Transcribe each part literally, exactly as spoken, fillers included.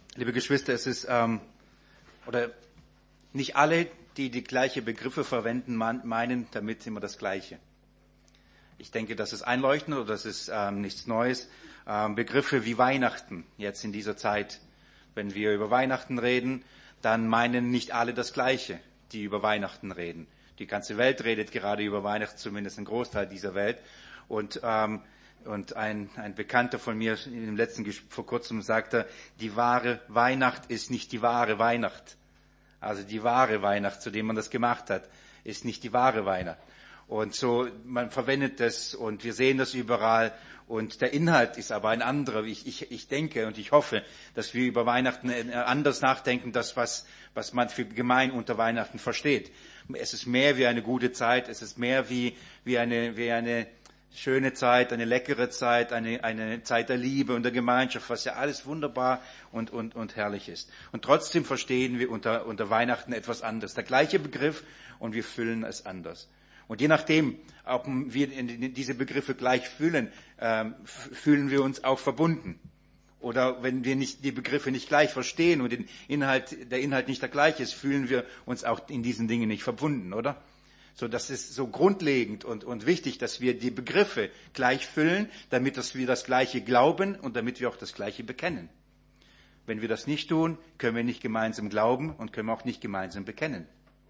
Liebe Geschwister, es ist, ähm, oder nicht alle, die die gleiche Begriffe verwenden, meinen damit immer das Gleiche. Ich denke, das ist einleuchtend oder das ist ähm, nichts Neues. Ähm, Begriffe wie Weihnachten, jetzt in dieser Zeit, wenn wir über Weihnachten reden, dann meinen nicht alle das Gleiche, die über Weihnachten reden. Die ganze Welt redet gerade über Weihnachten, zumindest ein Großteil dieser Welt. Und, ähm, und ein, ein Bekannter von mir im letzten Gespräch vor kurzem sagte, die wahre Weihnacht ist nicht die wahre Weihnacht. Also die wahre Weihnacht, zu dem man das gemacht hat, ist nicht die wahre Weihnacht. Und so, man verwendet das und wir sehen das überall und der Inhalt ist aber ein anderer. Ich, ich, ich denke und ich hoffe, dass wir über Weihnachten anders nachdenken, das was, was man für gemein unter Weihnachten versteht. Es ist mehr wie eine gute Zeit, es ist mehr wie, wie eine, wie eine schöne Zeit, eine leckere Zeit, eine, eine Zeit der Liebe und der Gemeinschaft, was ja alles wunderbar und, und, und herrlich ist. Und trotzdem verstehen wir unter, unter Weihnachten etwas anderes. Der gleiche Begriff und wir füllen es anders. Und je nachdem, ob wir diese Begriffe gleich fühlen, ähm, fühlen wir uns auch verbunden. Oder wenn wir nicht, die Begriffe nicht gleich verstehen und den Inhalt, der Inhalt nicht der gleiche ist, fühlen wir uns auch in diesen Dingen nicht verbunden, oder? So, das ist so grundlegend und, und wichtig, dass wir die Begriffe gleich füllen, damit dass wir das Gleiche glauben und damit wir auch das Gleiche bekennen. Wenn wir das nicht tun, können wir nicht gemeinsam glauben und können wir auch nicht gemeinsam bekennen.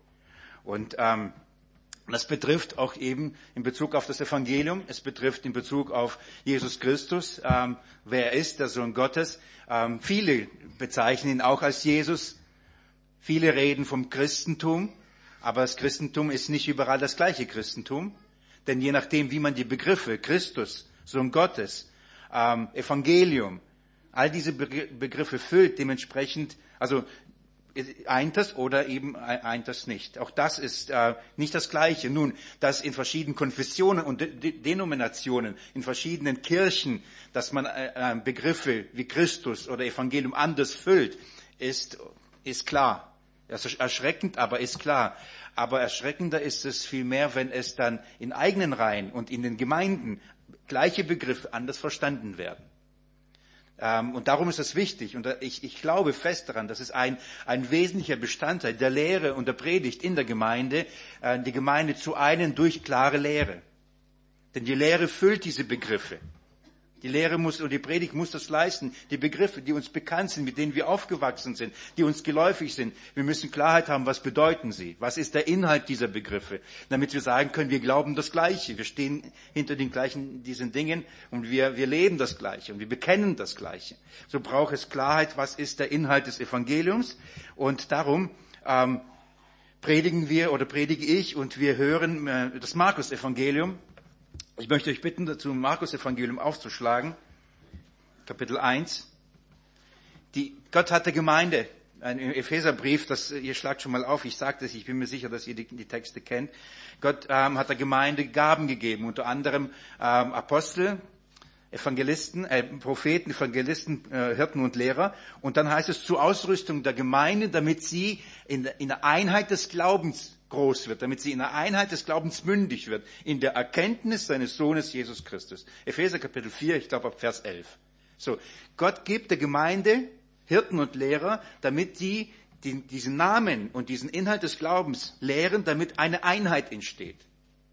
Und ähm, das betrifft auch eben in Bezug auf das Evangelium, es betrifft in Bezug auf Jesus Christus, ähm, wer er ist, der Sohn Gottes. Ähm, viele bezeichnen ihn auch als Jesus, viele reden vom Christentum, aber das Christentum ist nicht überall das gleiche Christentum, denn je nachdem, wie man die Begriffe Christus, Sohn Gottes, ähm, Evangelium, all diese Begriffe füllt, dementsprechend, also eint das oder eben eint das nicht. Auch das ist äh, nicht das Gleiche. Nun, dass in verschiedenen Konfessionen und De- Denominationen, in verschiedenen Kirchen, dass man äh, Begriffe wie Christus oder Evangelium anders füllt, ist, ist klar. Das ist erschreckend, aber ist klar. Aber erschreckender ist es vielmehr, wenn es dann in eigenen Reihen und in den Gemeinden gleiche Begriffe anders verstanden werden. Und darum ist es wichtig, und ich, ich glaube fest daran, dass es ein, ein wesentlicher Bestandteil der Lehre und der Predigt in der Gemeinde, die Gemeinde zu einen durch klare Lehre. Denn die Lehre füllt diese Begriffe. Die Lehre muss und die Predigt muss das leisten. Die Begriffe, die uns bekannt sind, mit denen wir aufgewachsen sind, die uns geläufig sind. Wir müssen Klarheit haben, was bedeuten sie? Was ist der Inhalt dieser Begriffe? Damit wir sagen können, wir glauben das Gleiche. Wir stehen hinter den gleichen, diesen Dingen und wir, wir leben das Gleiche und wir bekennen das Gleiche. So braucht es Klarheit, was ist der Inhalt des Evangeliums? Und darum, ähm, predigen wir oder predige ich und wir hören äh, das Markus-Evangelium. Ich möchte euch bitten, dazu Markus-Evangelium aufzuschlagen, Kapitel eins. Die, Gott hat der Gemeinde, ein Epheserbrief, das, ihr schlagt schon mal auf, ich sage das, ich bin mir sicher, dass ihr die, die Texte kennt. Gott ähm, hat der Gemeinde Gaben gegeben, unter anderem ähm, Apostel, Evangelisten, äh, Propheten, Evangelisten, äh, Hirten und Lehrer. Und dann heißt es zur Ausrüstung der Gemeinde, damit sie in, in der Einheit des Glaubens groß wird, damit sie in der Einheit des Glaubens mündig wird, in der Erkenntnis seines Sohnes Jesus Christus. Epheser Kapitel vier, ich glaube ab Vers elf. So, Gott gibt der Gemeinde Hirten und Lehrer, damit die, die diesen Namen und diesen Inhalt des Glaubens lehren, damit eine Einheit entsteht.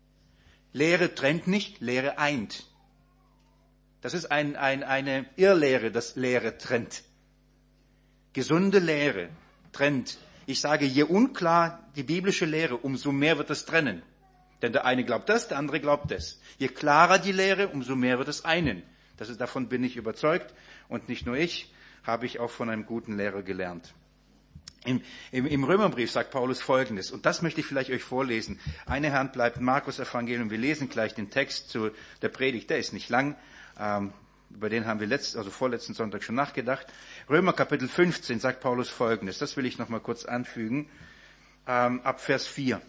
Lehre trennt nicht, Lehre eint. Das ist ein, ein, eine Irrlehre, dass Lehre trennt. Gesunde Lehre trennt. Ich sage, je unklar die biblische Lehre, umso mehr wird es trennen. Denn der eine glaubt das, der andere glaubt das. Je klarer die Lehre, umso mehr wird es einen. Das ist, davon bin ich überzeugt. Und nicht nur ich, habe ich auch von einem guten Lehrer gelernt. Im, im, im Römerbrief sagt Paulus Folgendes, und das möchte ich vielleicht euch vorlesen. Eine Hand bleibt Markus Evangelium. Wir lesen gleich den Text zu der Predigt. Der ist nicht lang. Ähm, über den haben wir letzt, also vorletzten Sonntag schon nachgedacht. Römer Kapitel fünfzehn sagt Paulus Folgendes. Das will ich noch mal kurz anfügen. Ähm, ab Vers vier.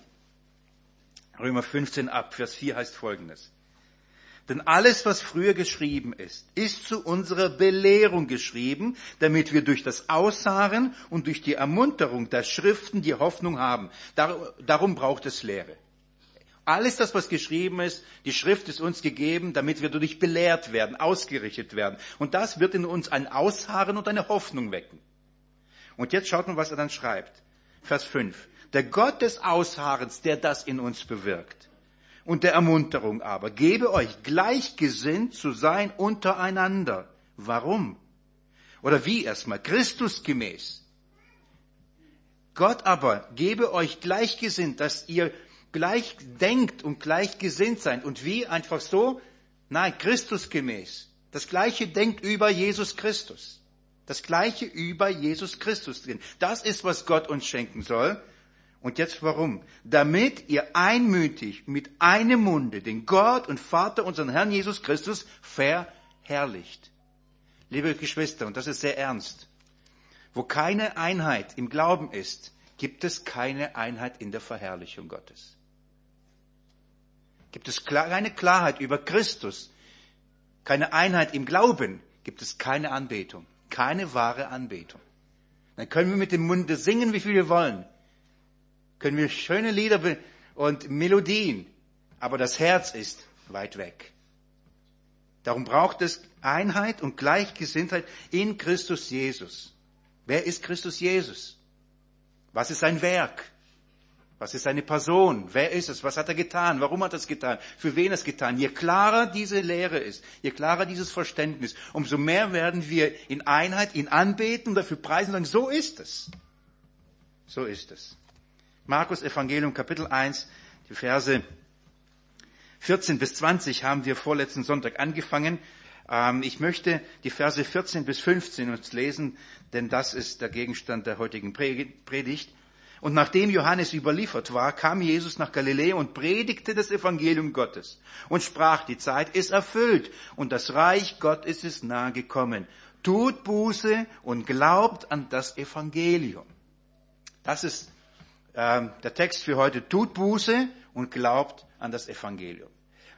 Römer fünfzehn ab Vers vier heißt Folgendes. Denn alles, was früher geschrieben ist, ist zu unserer Belehrung geschrieben, damit wir durch das Ausharren und durch die Ermunterung der Schriften die Hoffnung haben. Dar- darum braucht es Lehre. Alles das, was geschrieben ist, die Schrift ist uns gegeben, damit wir dadurch belehrt werden, ausgerichtet werden. Und das wird in uns ein Ausharren und eine Hoffnung wecken. Und jetzt schaut mal, was er dann schreibt. Vers fünf. Der Gott des Ausharrens, der das in uns bewirkt, und der Ermunterung aber, gebe euch gleichgesinnt zu sein untereinander. Warum? Oder wie erstmal? Christus gemäß. Gott aber gebe euch gleichgesinnt, dass ihr gleich denkt und gleichgesinnt seid. Und wie? Einfach so? Nein, Christus gemäß. Das Gleiche denkt über Jesus Christus. Das Gleiche über Jesus Christus drin. Das ist, was Gott uns schenken soll. Und jetzt warum? Damit ihr einmütig mit einem Munde den Gott und Vater, unseren Herrn Jesus Christus, verherrlicht. Liebe Geschwister, und das ist sehr ernst, wo keine Einheit im Glauben ist, gibt es keine Einheit in der Verherrlichung Gottes. Gibt es keine Klarheit über Christus, keine Einheit im Glauben, gibt es keine Anbetung, keine wahre Anbetung. Dann können wir mit dem Munde singen, wie viel wir wollen. Können wir schöne Lieder und Melodien, aber das Herz ist weit weg. Darum braucht es Einheit und Gleichgesinntheit in Christus Jesus. Wer ist Christus Jesus? Was ist sein Werk? Was ist seine Person? Wer ist es? Was hat er getan? Warum hat er es getan? Für wen es getan? Je klarer diese Lehre ist, je klarer dieses Verständnis, umso mehr werden wir in Einheit, ihn anbeten und dafür preisen und sagen, so ist es. So ist es. Markus Evangelium Kapitel eins, die Verse vierzehn bis zwanzig haben wir vorletzten Sonntag angefangen. Ich möchte die Verse vierzehn bis fünfzehn uns lesen, denn das ist der Gegenstand der heutigen Predigt. Und nachdem Johannes überliefert war, kam Jesus nach Galiläa und predigte das Evangelium Gottes und sprach, die Zeit ist erfüllt und das Reich Gottes ist nahe gekommen. Tut Buße und glaubt an das Evangelium. Das ist äh, der Text für heute. Tut Buße und glaubt an das Evangelium.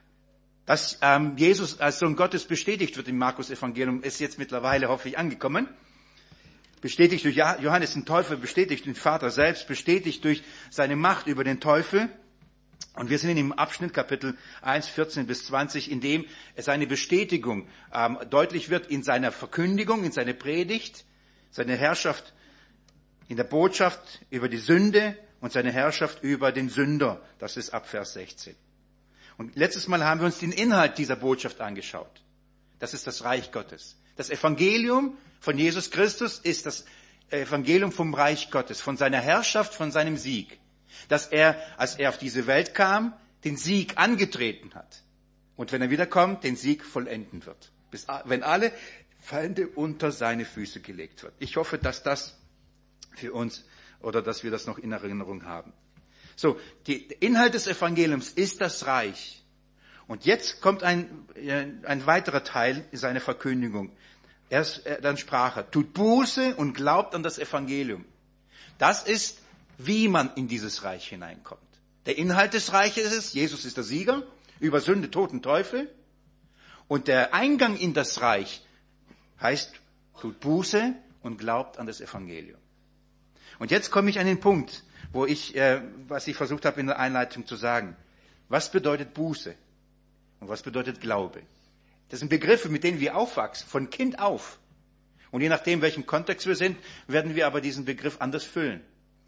Dass ähm, Jesus als Sohn Gottes bestätigt wird im Markus-Evangelium, ist jetzt mittlerweile, hoffe ich, angekommen. Bestätigt durch Johannes den Täufer, bestätigt durch den Vater selbst, bestätigt durch seine Macht über den Teufel. Und wir sind in dem Abschnitt Kapitel eins, vierzehn bis zwanzig, in dem seine Bestätigung ähm, deutlich wird in seiner Verkündigung, in seiner Predigt, seine Herrschaft in der Botschaft über die Sünde und seine Herrschaft über den Sünder. Das ist ab Vers sechzehn. Und letztes Mal haben wir uns den Inhalt dieser Botschaft angeschaut. Das ist das Reich Gottes. Das Evangelium von Jesus Christus ist das Evangelium vom Reich Gottes, von seiner Herrschaft, von seinem Sieg. Dass er, als er auf diese Welt kam, den Sieg angetreten hat. Und wenn er wiederkommt, den Sieg vollenden wird. Bis, wenn alle Feinde unter seine Füße gelegt wird. Ich hoffe, dass das für uns, oder dass wir das noch in Erinnerung haben. So, die, der Inhalt des Evangeliums ist das Reich. Und jetzt kommt ein, ein weiterer Teil in seiner Verkündigung. Erst, dann sprach er, tut Buße und glaubt an das Evangelium. Das ist, wie man in dieses Reich hineinkommt. Der Inhalt des Reiches ist, Jesus ist der Sieger über Sünde, Tod und Teufel. Und der Eingang in das Reich heißt, tut Buße und glaubt an das Evangelium. Und jetzt komme ich an den Punkt, wo ich, äh, was ich versucht habe in der Einleitung zu sagen. Was bedeutet Buße? Und was bedeutet Glaube? Das sind Begriffe, mit denen wir aufwachsen, von Kind auf. Und je nachdem, welchem Kontext wir sind, werden wir aber diesen Begriff anders füllen.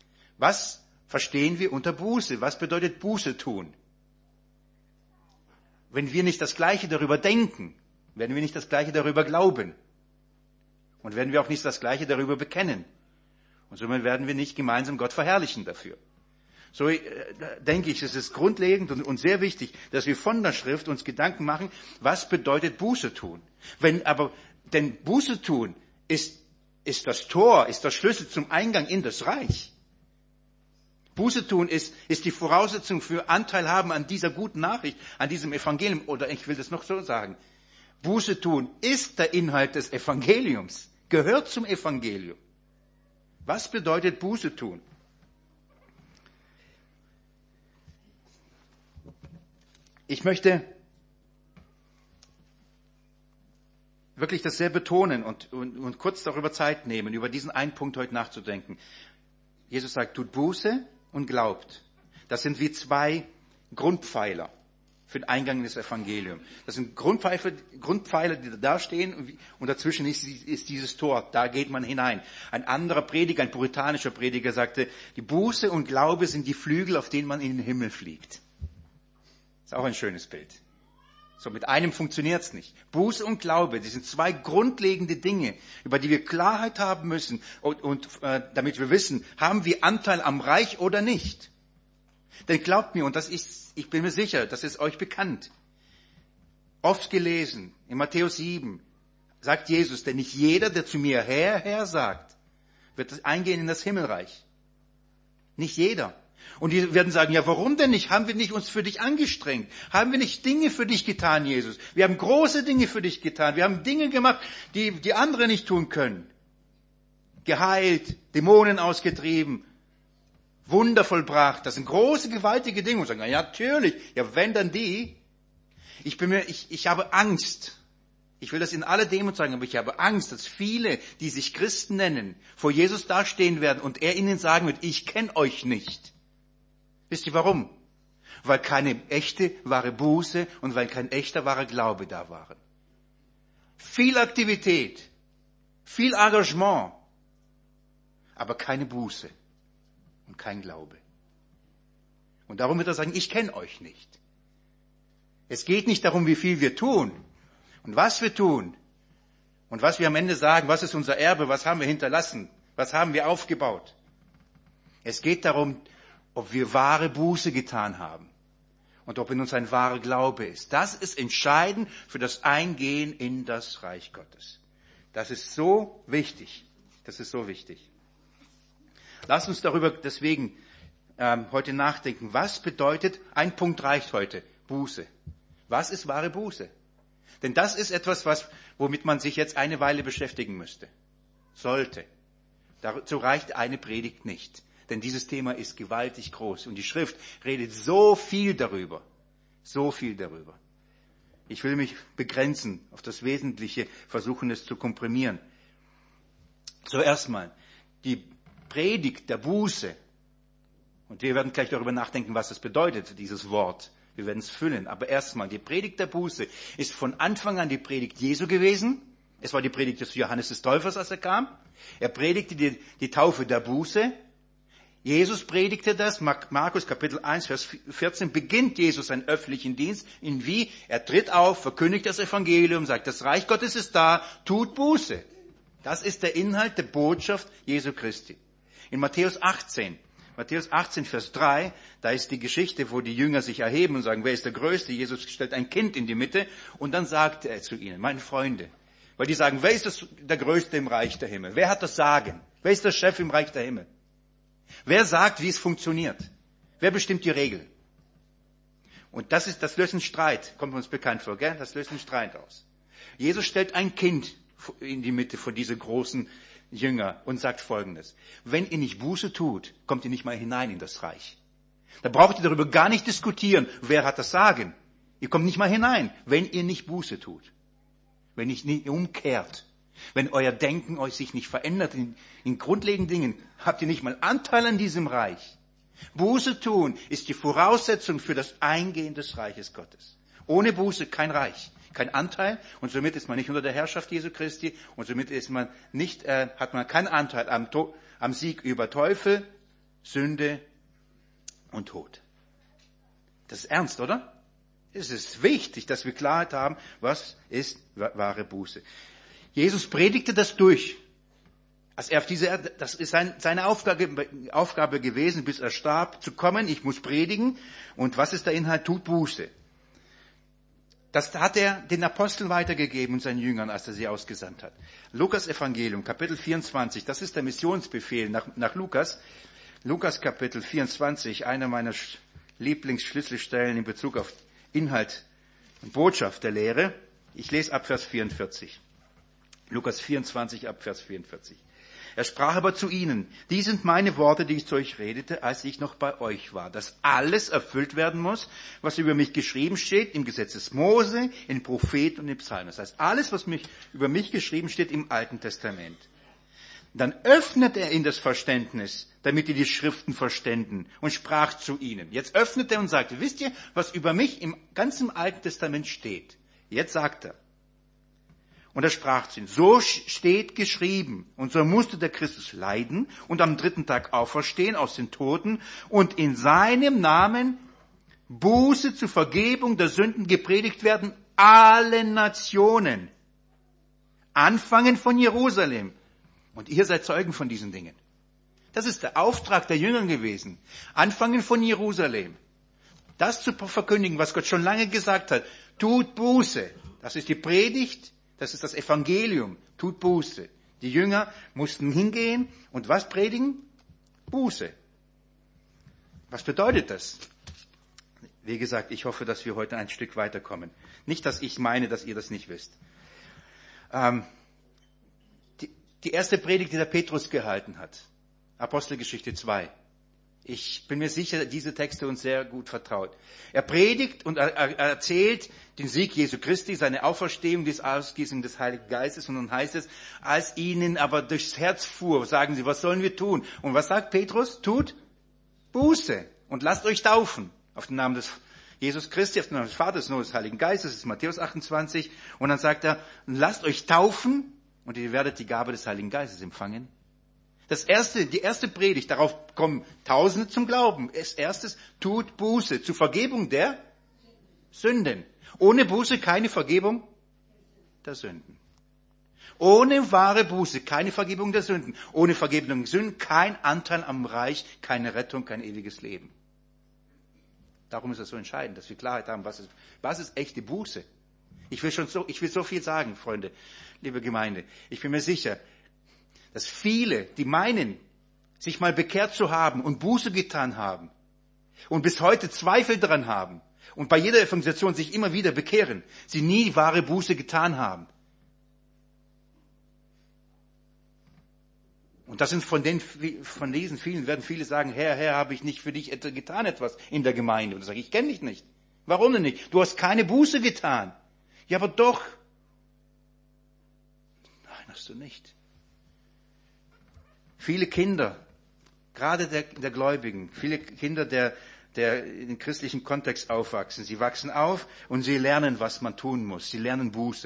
Was verstehen wir unter Buße? Was bedeutet Buße tun? Wenn wir nicht das Gleiche darüber denken, werden wir nicht das Gleiche darüber glauben. Und werden wir auch nicht das Gleiche darüber bekennen. Und somit werden wir nicht gemeinsam Gott verherrlichen dafür. So äh, denke ich, es ist grundlegend und, und sehr wichtig, dass wir von der Schrift uns Gedanken machen, was bedeutet Buße tun. Wenn aber, denn Buße tun ist, ist das Tor, ist der Schlüssel zum Eingang in das Reich. Buße tun ist, ist die Voraussetzung für Anteil haben an dieser guten Nachricht, an diesem Evangelium. Oder ich will das noch so sagen. Buße tun ist der Inhalt des Evangeliums, gehört zum Evangelium. Was bedeutet Buße tun? Ich möchte wirklich das sehr betonen und, und, und kurz darüber Zeit nehmen, über diesen einen Punkt heute nachzudenken. Jesus sagt, tut Buße und glaubt. Das sind wie zwei Grundpfeiler für den Eingang in das Evangelium. Das sind Grundpfeiler, Grundpfeiler, die da stehen, und dazwischen ist, ist dieses Tor, da geht man hinein. Ein anderer Prediger, ein puritanischer Prediger sagte, die Buße und Glaube sind die Flügel, auf denen man in den Himmel fliegt. Ist auch ein schönes Bild. So, mit einem funktioniert's nicht. Buße und Glaube, das sind zwei grundlegende Dinge, über die wir Klarheit haben müssen und, und äh, damit wir wissen, haben wir Anteil am Reich oder nicht. Denn glaubt mir, und das ist, ich bin mir sicher, das ist euch bekannt, oft gelesen, in Matthäus sieben, sagt Jesus, denn nicht jeder, der zu mir Herr, Herr sagt, wird eingehen in das Himmelreich. Nicht jeder. Und die werden sagen, ja, warum denn nicht? Haben wir nicht uns für dich angestrengt? Haben wir nicht Dinge für dich getan, Jesus? Wir haben große Dinge für dich getan. Wir haben Dinge gemacht, die die andere nicht tun können. Geheilt, Dämonen ausgetrieben, Wunder vollbracht. Das sind große, gewaltige Dinge. Und sagen, ja, natürlich. Ja, wenn dann die. Ich bin mir, ich, ich habe Angst. Ich will das in aller Demut sagen, aber ich habe Angst, dass viele, die sich Christen nennen, vor Jesus dastehen werden und er ihnen sagen wird, ich kenne euch nicht. Wisst ihr warum? Weil keine echte, wahre Buße und weil kein echter, wahrer Glaube da waren. Viel Aktivität, viel Engagement, aber keine Buße und kein Glaube. Und darum wird er sagen, ich kenne euch nicht. Es geht nicht darum, wie viel wir tun und was wir tun und was wir am Ende sagen, was ist unser Erbe, was haben wir hinterlassen, was haben wir aufgebaut. Es geht darum, ob wir wahre Buße getan haben und ob in uns ein wahrer Glaube ist. Das ist entscheidend für das Eingehen in das Reich Gottes. Das ist so wichtig. Das ist so wichtig. Lasst uns darüber deswegen ähm, heute nachdenken. Was bedeutet, ein Punkt reicht heute, Buße. Was ist wahre Buße? Denn das ist etwas, was, womit man sich jetzt eine Weile beschäftigen müsste. Sollte. Dazu reicht eine Predigt nicht. Denn dieses Thema ist gewaltig groß und die Schrift redet so viel darüber, so viel darüber. Ich will mich begrenzen auf das Wesentliche, versuchen es zu komprimieren. Zuerst mal, die Predigt der Buße, und wir werden gleich darüber nachdenken, was das bedeutet, dieses Wort. Wir werden es füllen, aber erstmal, die Predigt der Buße ist von Anfang an die Predigt Jesu gewesen. Es war die Predigt des Johannes des Täufers, als er kam. Er predigte die, die Taufe der Buße. Jesus predigte das, Markus Kapitel eins, Vers vierzehn, beginnt Jesus seinen öffentlichen Dienst, in wie? Er tritt auf, verkündigt das Evangelium, sagt, das Reich Gottes ist da, tut Buße. Das ist der Inhalt der Botschaft Jesu Christi. In Matthäus achtzehn, Matthäus achtzehn, Vers drei, da ist die Geschichte, wo die Jünger sich erheben und sagen, wer ist der Größte? Jesus stellt ein Kind in die Mitte und dann sagt er zu ihnen, meine Freunde, weil die sagen, wer ist das, der Größte im Reich der Himmel? Wer hat das Sagen? Wer ist der Chef im Reich der Himmel? Wer sagt, wie es funktioniert? Wer bestimmt die Regeln? Und das ist, das löst einen Streit, kommt uns bekannt vor, gell? Das löst einen Streit aus. Jesus stellt ein Kind in die Mitte von diese großen Jünger und sagt Folgendes. Wenn ihr nicht Buße tut, kommt ihr nicht mal hinein in das Reich. Da braucht ihr darüber gar nicht diskutieren, wer hat das Sagen. Ihr kommt nicht mal hinein, wenn ihr nicht Buße tut. Wenn ihr nicht umkehrt. Wenn euer Denken euch sich nicht verändert in, in grundlegenden Dingen, habt ihr nicht mal Anteil an diesem Reich. Buße tun ist die Voraussetzung für das Eingehen des Reiches Gottes. Ohne Buße kein Reich, kein Anteil und somit ist man nicht unter der Herrschaft Jesu Christi und somit ist man nicht, äh, hat man keinen Anteil am, to- am Sieg über Teufel, Sünde und Tod. Das ist ernst, oder? Es ist wichtig, dass wir Klarheit haben, was ist wahre Buße. Jesus predigte das durch. Als er auf diese Erde, das ist sein, seine Aufgabe, Aufgabe gewesen, bis er starb, zu kommen. Ich muss predigen. Und was ist der Inhalt? Tut Buße. Das hat er den Aposteln weitergegeben und seinen Jüngern, als er sie ausgesandt hat. Lukas Evangelium, Kapitel vierundzwanzig, das ist der Missionsbefehl nach, nach Lukas. Lukas Kapitel vierundzwanzig, einer meiner Lieblingsschlüsselstellen in Bezug auf Inhalt und Botschaft der Lehre. Ich lese ab Vers vierundvierzig. Lukas vierundzwanzig, ab Vers vierundvierzig. Er sprach aber zu ihnen, die sind meine Worte, die ich zu euch redete, als ich noch bei euch war, dass alles erfüllt werden muss, was über mich geschrieben steht, im Gesetz des Mose, in den Propheten und im Psalmen. Das heißt, alles, was mich, über mich geschrieben steht im Alten Testament. Dann öffnet er ihnen das Verständnis, damit die die Schriften verständen, und sprach zu ihnen. Jetzt öffnet er und sagt, wisst ihr, was über mich im ganzen Alten Testament steht? Jetzt sagt er. Und er sprach zu ihnen, so steht geschrieben, und so musste der Christus leiden und am dritten Tag auferstehen aus den Toten und in seinem Namen Buße zur Vergebung der Sünden gepredigt werden, allen Nationen. Anfangen von Jerusalem. Und ihr seid Zeugen von diesen Dingen. Das ist der Auftrag der Jünger gewesen. Anfangen von Jerusalem. Das zu verkündigen, was Gott schon lange gesagt hat. Tut Buße. Das ist die Predigt. Das ist das Evangelium. Tut Buße. Die Jünger mussten hingehen und was predigen? Buße. Was bedeutet das? Wie gesagt, ich hoffe, dass wir heute ein Stück weiterkommen. Nicht, dass ich meine, dass ihr das nicht wisst. Ähm, die, die erste Predigt, die der Petrus gehalten hat. Apostelgeschichte zwei. Ich bin mir sicher, diese Texte uns sehr gut vertraut. Er predigt und er, er erzählt den Sieg Jesu Christi, seine Auferstehung, das Ausgießen des Heiligen Geistes. Und dann heißt es, als ihnen aber durchs Herz fuhr, sagen sie, was sollen wir tun? Und was sagt Petrus? Tut Buße und lasst euch taufen. Auf den Namen des Jesus Christi, auf den Namen des Vaters und des Heiligen Geistes, das ist Matthäus achtundzwanzig. Und dann sagt er, lasst euch taufen und ihr werdet die Gabe des Heiligen Geistes empfangen. Das erste, die erste Predigt, darauf kommen Tausende zum Glauben. Als erstes, tut Buße zur Vergebung der Sünden. Ohne Buße keine Vergebung der Sünden. Ohne wahre Buße keine Vergebung der Sünden. Ohne Vergebung der Sünden kein Anteil am Reich, keine Rettung, kein ewiges Leben. Darum ist es so entscheidend, dass wir Klarheit haben, was ist, was ist echte Buße. Ich will schon so, ich will so viel sagen, Freunde, liebe Gemeinde. Ich bin mir sicher, dass viele, die meinen, sich mal bekehrt zu haben und Buße getan haben und bis heute Zweifel daran haben und bei jeder Evangelisation sich immer wieder bekehren, sie nie wahre Buße getan haben. Und das sind von, den, von diesen vielen, werden viele sagen, Herr, Herr, habe ich nicht für dich getan etwas in der Gemeinde? Und ich sage, ich kenne dich nicht. Warum denn nicht? Du hast keine Buße getan. Ja, aber doch. Nein, hast du nicht. Viele Kinder, gerade der, der Gläubigen, viele Kinder, der, der in den christlichen Kontext aufwachsen, sie wachsen auf und sie lernen, was man tun muss. Sie lernen Buße.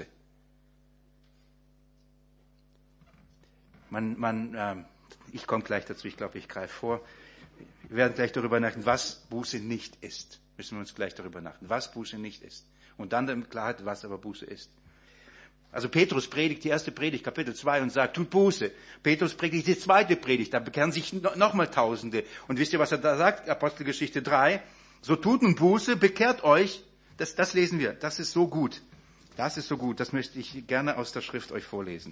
Man, man, äh, ich komme gleich dazu, ich glaube, ich greife vor. Wir werden gleich darüber nachdenken, was Buße nicht ist. Müssen wir uns gleich darüber nachdenken, was Buße nicht ist. Und dann in Klarheit, was aber Buße ist. Also Petrus predigt die erste Predigt, Kapitel zwei, und sagt, tut Buße. Petrus predigt die zweite Predigt, da bekehren sich nochmal Tausende. Und wisst ihr, was er da sagt? Apostelgeschichte drei. So tut nun Buße, bekehrt euch. Das, das lesen wir. Das ist so gut. Das ist so gut. Das möchte ich gerne aus der Schrift euch vorlesen.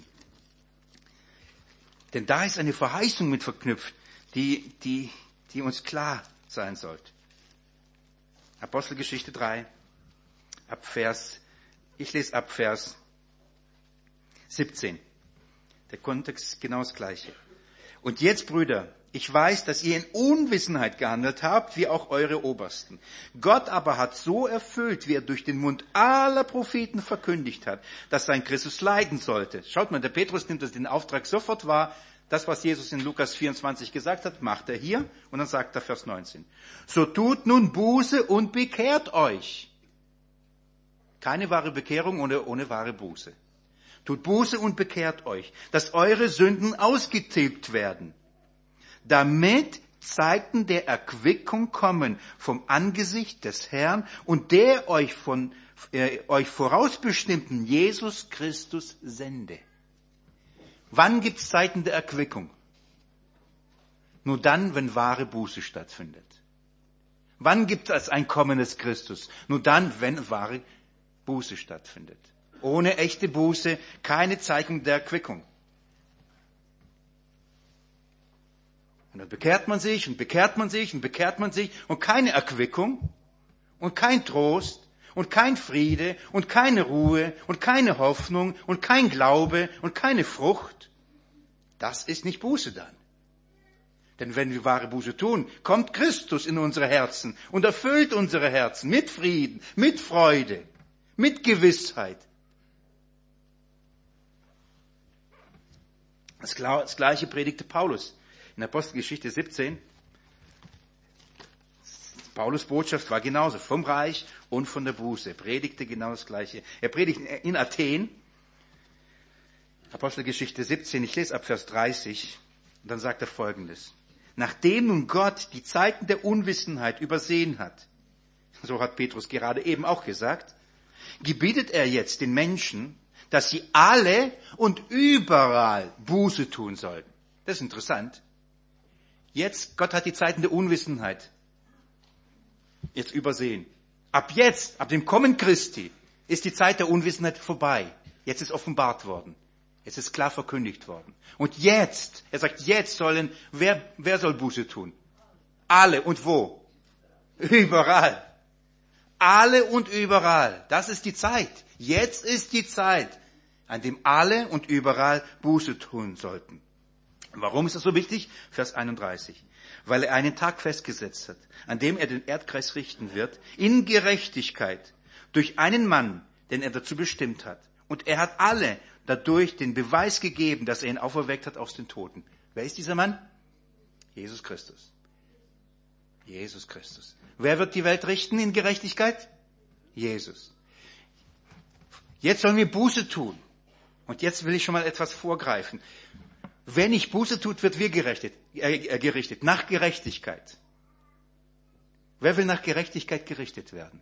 Denn da ist eine Verheißung mit verknüpft, die, die, die uns klar sein sollte. Apostelgeschichte drei, ab Vers, ich lese ab Vers siebzehn. Der Kontext ist genau das Gleiche. Und jetzt, Brüder, ich weiß, dass ihr in Unwissenheit gehandelt habt, wie auch eure Obersten. Gott aber hat so erfüllt, wie er durch den Mund aller Propheten verkündigt hat, dass sein Christus leiden sollte. Schaut mal, der Petrus nimmt das den Auftrag sofort wahr. Das, was Jesus in Lukas vierundzwanzig gesagt hat, macht er hier. Und dann sagt er Vers neunzehn. So tut nun Buße und bekehrt euch. Keine wahre Bekehrung ohne, ohne wahre Buße. Tut Buße und bekehrt euch, dass eure Sünden ausgetilgt werden, damit Zeiten der Erquickung kommen vom Angesicht des Herrn und der euch von äh, euch vorausbestimmten Jesus Christus sende. Wann gibt es Zeiten der Erquickung? Nur dann, wenn wahre Buße stattfindet. Wann gibt es ein Kommen des Christus? Nur dann, wenn wahre Buße stattfindet. Ohne echte Buße keine Zeichen der Erquickung. Und dann bekehrt man sich und bekehrt man sich und bekehrt man sich und keine Erquickung und kein Trost und kein Friede und keine Ruhe und keine Hoffnung und kein Glaube und keine Frucht. Das ist nicht Buße dann. Denn wenn wir wahre Buße tun, kommt Christus in unsere Herzen und erfüllt unsere Herzen mit Frieden, mit Freude, mit Gewissheit. Das Gleiche predigte Paulus in Apostelgeschichte siebzehn. Paulus' Botschaft war genauso, vom Reich und von der Buße. Er predigte genau das Gleiche. Er predigte in Athen, Apostelgeschichte siebzehn, ich lese ab Vers dreißig, und dann sagt er Folgendes. Nachdem nun Gott die Zeiten der Unwissenheit übersehen hat, so hat Petrus gerade eben auch gesagt, gebietet er jetzt den Menschen, dass sie alle und überall Buße tun sollten. Das ist interessant. Jetzt, Gott hat die Zeiten der Unwissenheit jetzt übersehen. Ab jetzt, ab dem Kommen Christi, ist die Zeit der Unwissenheit vorbei. Jetzt ist offenbart worden. Jetzt ist klar verkündigt worden. Und jetzt, er sagt, jetzt sollen, wer, wer soll Buße tun? Alle. Und wo? Überall. Alle und überall. Das ist die Zeit. Jetzt ist die Zeit, an dem alle und überall Buße tun sollten. Warum ist das so wichtig? Vers einunddreißig. Weil er einen Tag festgesetzt hat, an dem er den Erdkreis richten wird, in Gerechtigkeit, durch einen Mann, den er dazu bestimmt hat. Und er hat alle dadurch den Beweis gegeben, dass er ihn auferweckt hat aus den Toten. Wer ist dieser Mann? Jesus Christus. Jesus Christus. Wer wird die Welt richten in Gerechtigkeit? Jesus. Jetzt sollen wir Buße tun. Und jetzt will ich schon mal etwas vorgreifen. Wer nicht Buße tut, wird wir gerichtet, äh, gerichtet. Nach Gerechtigkeit. Wer will nach Gerechtigkeit gerichtet werden?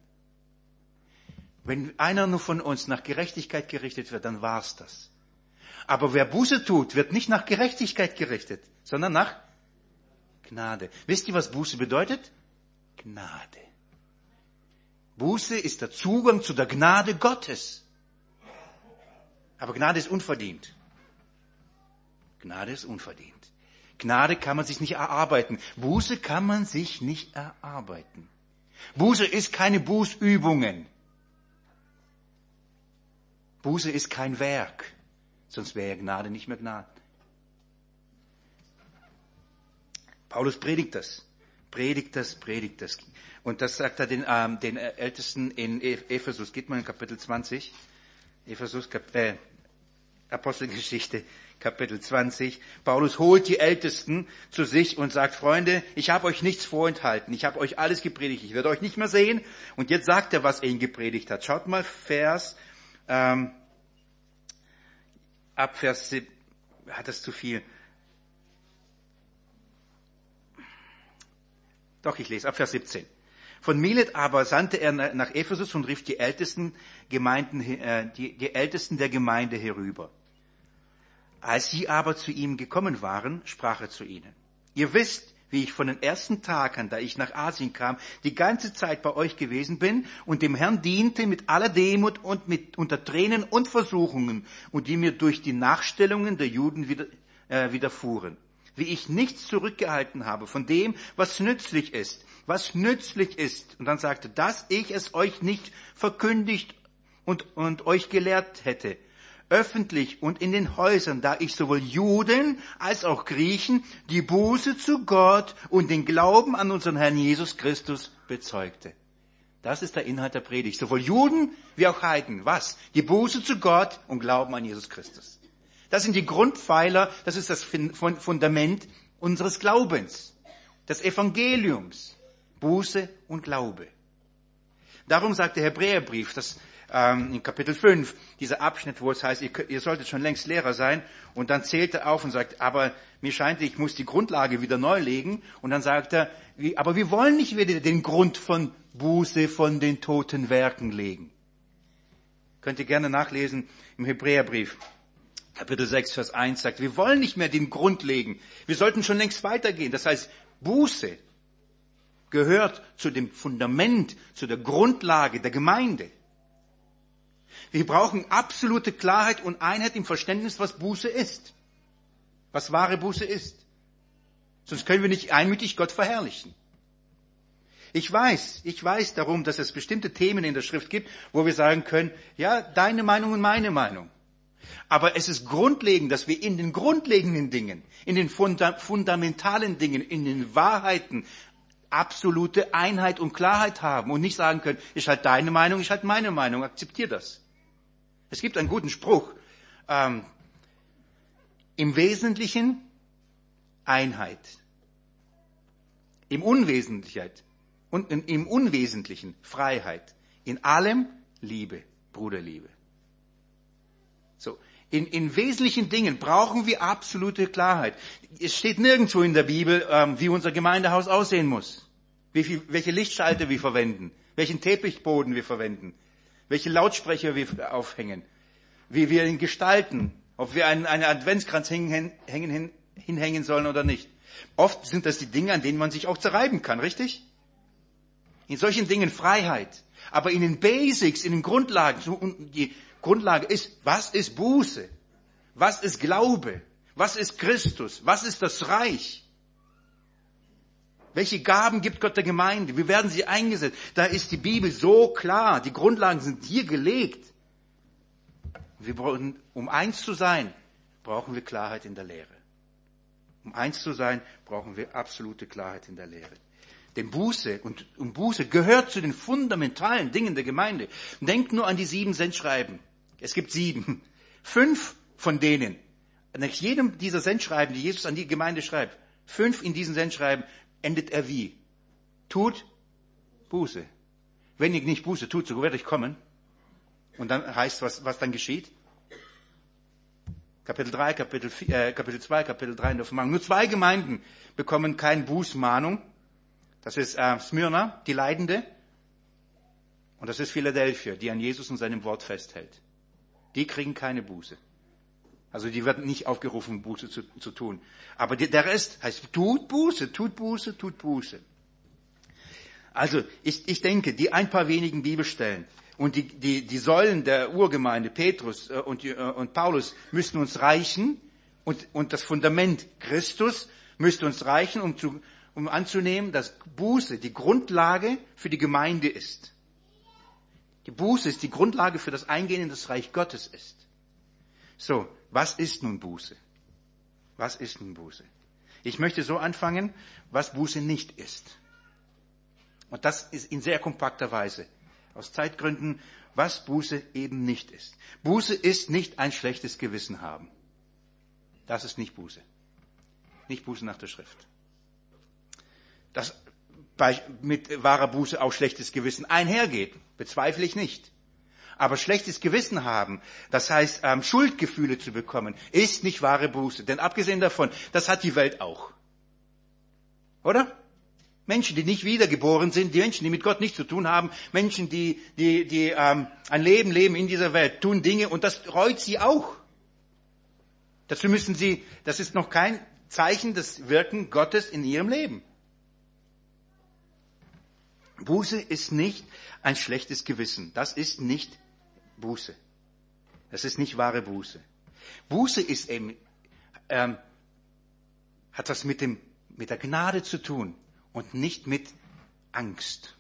Wenn einer nur von uns nach Gerechtigkeit gerichtet wird, dann war's das. Aber wer Buße tut, wird nicht nach Gerechtigkeit gerichtet, sondern nach Gnade. Wisst ihr, was Buße bedeutet? Gnade. Buße ist der Zugang zu der Gnade Gottes. Aber Gnade ist unverdient. Gnade ist unverdient. Gnade kann man sich nicht erarbeiten. Buße kann man sich nicht erarbeiten. Buße ist keine Bußübungen. Buße ist kein Werk. Sonst wäre ja Gnade nicht mehr Gnade. Paulus predigt das. Predigt das, predigt das. Und das sagt er den, ähm, den Ältesten in Ephesus. Geht mal in Kapitel zwanzig. Ephesus, äh, Apostelgeschichte, Kapitel zwanzig. Paulus holt die Ältesten zu sich und sagt, Freunde, ich habe euch nichts vorenthalten. Ich habe euch alles gepredigt. Ich werde euch nicht mehr sehen. Und jetzt sagt er, was er ihnen gepredigt hat. Schaut mal, Vers, ähm, ab Vers sieben. Hat das zu viel? Doch, ich lese ab Vers siebzehn. Von Milet aber sandte er nach Ephesus und rief die Ältesten, Gemeinden, äh, die, die Ältesten der Gemeinde herüber. Als sie aber zu ihm gekommen waren, sprach er zu ihnen. Ihr wisst, wie ich von den ersten Tagen, da ich nach Asien kam, die ganze Zeit bei euch gewesen bin und dem Herrn diente mit aller Demut und mit unter Tränen und Versuchungen und die mir durch die Nachstellungen der Juden wieder, äh, widerfuhren. Wie ich nichts zurückgehalten habe von dem, was nützlich ist, was nützlich ist. Und dann sagte, dass ich es euch nicht verkündigt und, und euch gelehrt hätte, öffentlich und in den Häusern, da ich sowohl Juden als auch Griechen die Buße zu Gott und den Glauben an unseren Herrn Jesus Christus bezeugte. Das ist der Inhalt der Predigt. Sowohl Juden wie auch Heiden. Was? Die Buße zu Gott und Glauben an Jesus Christus. Das sind die Grundpfeiler, das ist das Fundament unseres Glaubens, des Evangeliums. Buße und Glaube. Darum sagt der Hebräerbrief, dass ähm, in Kapitel fünf, dieser Abschnitt, wo es heißt, ihr, ihr solltet schon längst Lehrer sein, und dann zählt er auf und sagt, aber mir scheint, ich muss die Grundlage wieder neu legen, und dann sagt er, wie, aber wir wollen nicht wieder den Grund von Buße von den toten Werken legen. Könnt ihr gerne nachlesen im Hebräerbrief. Kapitel sechs, Vers eins sagt, wir wollen nicht mehr den Grund legen. Wir sollten schon längst weitergehen. Das heißt, Buße gehört zu dem Fundament, zu der Grundlage der Gemeinde. Wir brauchen absolute Klarheit und Einheit im Verständnis, was Buße ist. Was wahre Buße ist. Sonst können wir nicht einmütig Gott verherrlichen. Ich weiß, ich weiß darum, dass es bestimmte Themen in der Schrift gibt, wo wir sagen können, ja, deine Meinung und meine Meinung. Aber es ist grundlegend, dass wir in den grundlegenden Dingen, in den funda- fundamentalen Dingen, in den Wahrheiten absolute Einheit und Klarheit haben und nicht sagen können, ich halte deine Meinung, ich halte meine Meinung, akzeptiere das. Es gibt einen guten Spruch, ähm, Im Wesentlichen Einheit. Im Unwesentlichen und im Unwesentlichen Freiheit. In allem Liebe, Bruderliebe. So. In, in wesentlichen Dingen brauchen wir absolute Klarheit. Es steht nirgendwo in der Bibel, ähm, wie unser Gemeindehaus aussehen muss. Wie viel, welche Lichtschalter wir verwenden. Welchen Teppichboden wir verwenden. Welche Lautsprecher wir aufhängen. Wie wir ihn gestalten. Ob wir einen, einen Adventskranz hängen, hängen, hin, hinhängen sollen oder nicht. Oft sind das die Dinge, an denen man sich auch zerreiben kann, richtig? In solchen Dingen Freiheit. Aber in den Basics, in den Grundlagen, so, die Grundlage ist, was ist Buße? Was ist Glaube? Was ist Christus? Was ist das Reich? Welche Gaben gibt Gott der Gemeinde? Wie werden sie eingesetzt? Da ist die Bibel so klar. Die Grundlagen sind hier gelegt. Wir brauchen, um eins zu sein, brauchen wir Klarheit in der Lehre. Um eins zu sein, brauchen wir absolute Klarheit in der Lehre. Denn Buße und, und Buße gehört zu den fundamentalen Dingen der Gemeinde. Denkt nur an die sieben Sendschreiben. Es gibt sieben. Fünf von denen, nach jedem dieser Sendschreiben, die Jesus an die Gemeinde schreibt, fünf in diesen Sendschreiben endet er wie? Tut Buße. Wenn ihr nicht Buße tut, so werde ich kommen. Und dann heißt, was, was dann geschieht? Kapitel drei, Kapitel vier, äh, Kapitel zwei, Kapitel drei in der Offenbarung. Nur zwei Gemeinden bekommen keine Bußmahnung. Das ist äh, Smyrna, die Leidende. Und das ist Philadelphia, die an Jesus und seinem Wort festhält. Die kriegen keine Buße. Also die werden nicht aufgerufen, Buße zu, zu tun. Aber die, der Rest heißt, tut Buße, tut Buße, tut Buße. Also ich, ich denke, die ein paar wenigen Bibelstellen und die, die, die Säulen der Urgemeinde, Petrus äh, und, äh, und Paulus, müssten uns reichen. Und, und das Fundament Christus müsste uns reichen, um, zu, um anzunehmen, dass Buße die Grundlage für die Gemeinde ist. Die Buße ist die Grundlage für das Eingehen in das Reich Gottes ist. So, was ist nun Buße? Was ist nun Buße? Ich möchte so anfangen, was Buße nicht ist. Und das ist in sehr kompakter Weise. Aus Zeitgründen, was Buße eben nicht ist. Buße ist nicht ein schlechtes Gewissen haben. Das ist nicht Buße. Nicht Buße nach der Schrift. Dass bei, mit wahrer Buße auch schlechtes Gewissen einhergeht, bezweifle ich nicht. Aber schlechtes Gewissen haben, das heißt ähm, Schuldgefühle zu bekommen, ist nicht wahre Buße. Denn abgesehen davon, das hat die Welt auch. Oder? Menschen, die nicht wiedergeboren sind, die Menschen, die mit Gott nichts zu tun haben, Menschen, die, die, die ähm, ein Leben leben in dieser Welt, tun Dinge und das reut sie auch. Dazu müssen sie, das ist noch kein Zeichen des Wirken Gottes in ihrem Leben. Buße ist nicht ein schlechtes Gewissen. Das ist nicht Buße. Das ist nicht wahre Buße. Buße ist eben, ähm, hat was mit dem, mit der Gnade zu tun und nicht mit Angst.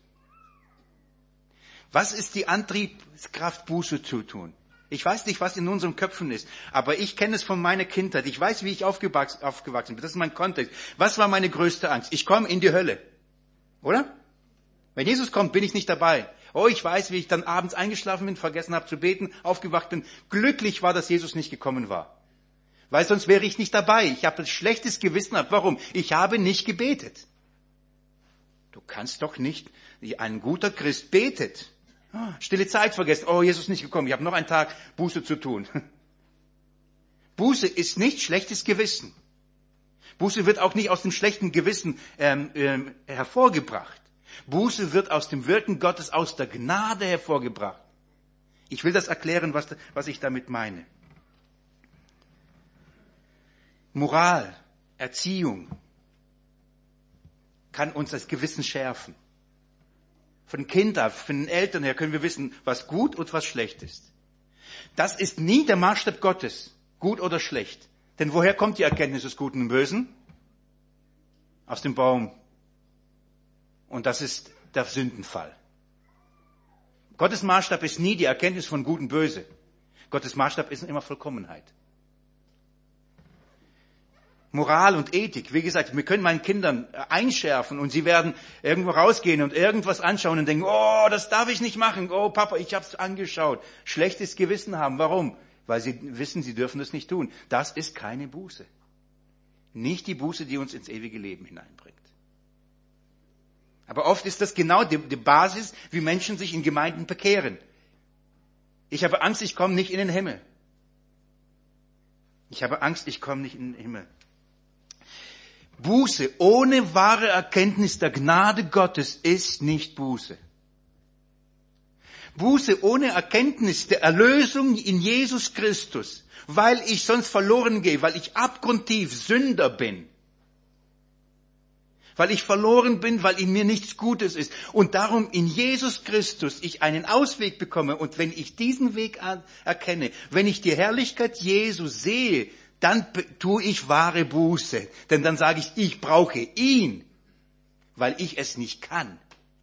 Was ist die Antriebskraft, Buße zu tun? Ich weiß nicht, was in unseren Köpfen ist, aber ich kenne es von meiner Kindheit. Ich weiß, wie ich aufgewachsen, aufgewachsen bin. Das ist mein Kontext. Was war meine größte Angst? Ich komme in die Hölle. Oder? Wenn Jesus kommt, bin ich nicht dabei. Oh, ich weiß, wie ich dann abends eingeschlafen bin, vergessen habe zu beten, aufgewacht bin. Glücklich war, dass Jesus nicht gekommen war. Weil sonst wäre ich nicht dabei. Ich habe ein schlechtes Gewissen. Warum? Ich habe nicht gebetet. Du kannst doch nicht, wie ein guter Christ betet. Stille Zeit vergessen. Oh, Jesus ist nicht gekommen. Ich habe noch einen Tag Buße zu tun. Buße ist nicht schlechtes Gewissen. Buße wird auch nicht aus dem schlechten Gewissen ähm, ähm, hervorgebracht. Buße wird aus dem Wirken Gottes, aus der Gnade hervorgebracht. Ich will das erklären, was, was ich damit meine. Moral, Erziehung kann uns das Gewissen schärfen. Von Kind auf, von den Eltern her können wir wissen, was gut und was schlecht ist. Das ist nie der Maßstab Gottes, gut oder schlecht. Denn woher kommt die Erkenntnis des Guten und Bösen? Aus dem Baum. Und das ist der Sündenfall. Gottes Maßstab ist nie die Erkenntnis von Gut und Böse. Gottes Maßstab ist immer Vollkommenheit. Moral und Ethik, wie gesagt, wir können meinen Kindern einschärfen und sie werden irgendwo rausgehen und irgendwas anschauen und denken, oh, das darf ich nicht machen. Oh, Papa, ich habe es angeschaut. Schlechtes Gewissen haben. Warum? weil sie wissen, sie dürfen das nicht tun. Das ist keine Buße. Nicht die Buße, die uns ins ewige Leben hineinbringt. Aber oft ist das genau die, die Basis, wie Menschen sich in Gemeinden bekehren. Ich habe Angst, ich komme nicht in den Himmel. Ich habe Angst, ich komme nicht in den Himmel. Buße ohne wahre Erkenntnis der Gnade Gottes ist nicht Buße. Buße ohne Erkenntnis der Erlösung in Jesus Christus, weil ich sonst verloren gehe, weil ich abgrundtief Sünder bin. Weil ich verloren bin, weil in mir nichts Gutes ist. Und darum in Jesus Christus ich einen Ausweg bekomme. Und wenn ich diesen Weg erkenne, wenn ich die Herrlichkeit Jesu sehe, dann tue ich wahre Buße. Denn dann sage ich, ich brauche ihn, weil ich es nicht kann.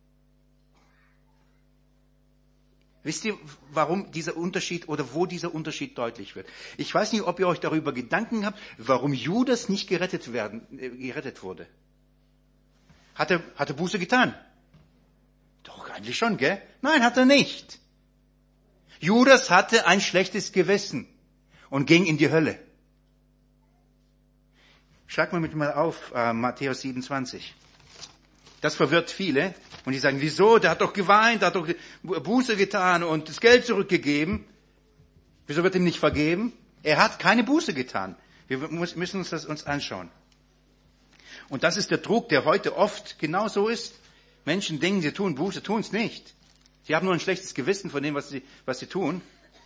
Wisst ihr, warum dieser Unterschied oder wo dieser Unterschied deutlich wird? Ich weiß nicht, ob ihr euch darüber Gedanken habt, warum Judas nicht gerettet werden, äh, gerettet wurde. Hat er, hat er Buße getan? Doch, eigentlich schon, gell? Nein, hat er nicht. Judas hatte ein schlechtes Gewissen und ging in die Hölle. Schlag mal mit mal auf, äh, Matthäus siebenundzwanzig. Das verwirrt viele. Und die sagen, wieso? Der hat doch geweint, der hat doch Buße getan und das Geld zurückgegeben. Wieso wird ihm nicht vergeben? Er hat keine Buße getan. Wir müssen uns das uns anschauen. Und das ist der Druck, der heute oft genau so ist. Menschen denken, sie tun Buße, tun es nicht. Sie haben nur ein schlechtes Gewissen von dem, was sie, was sie tun.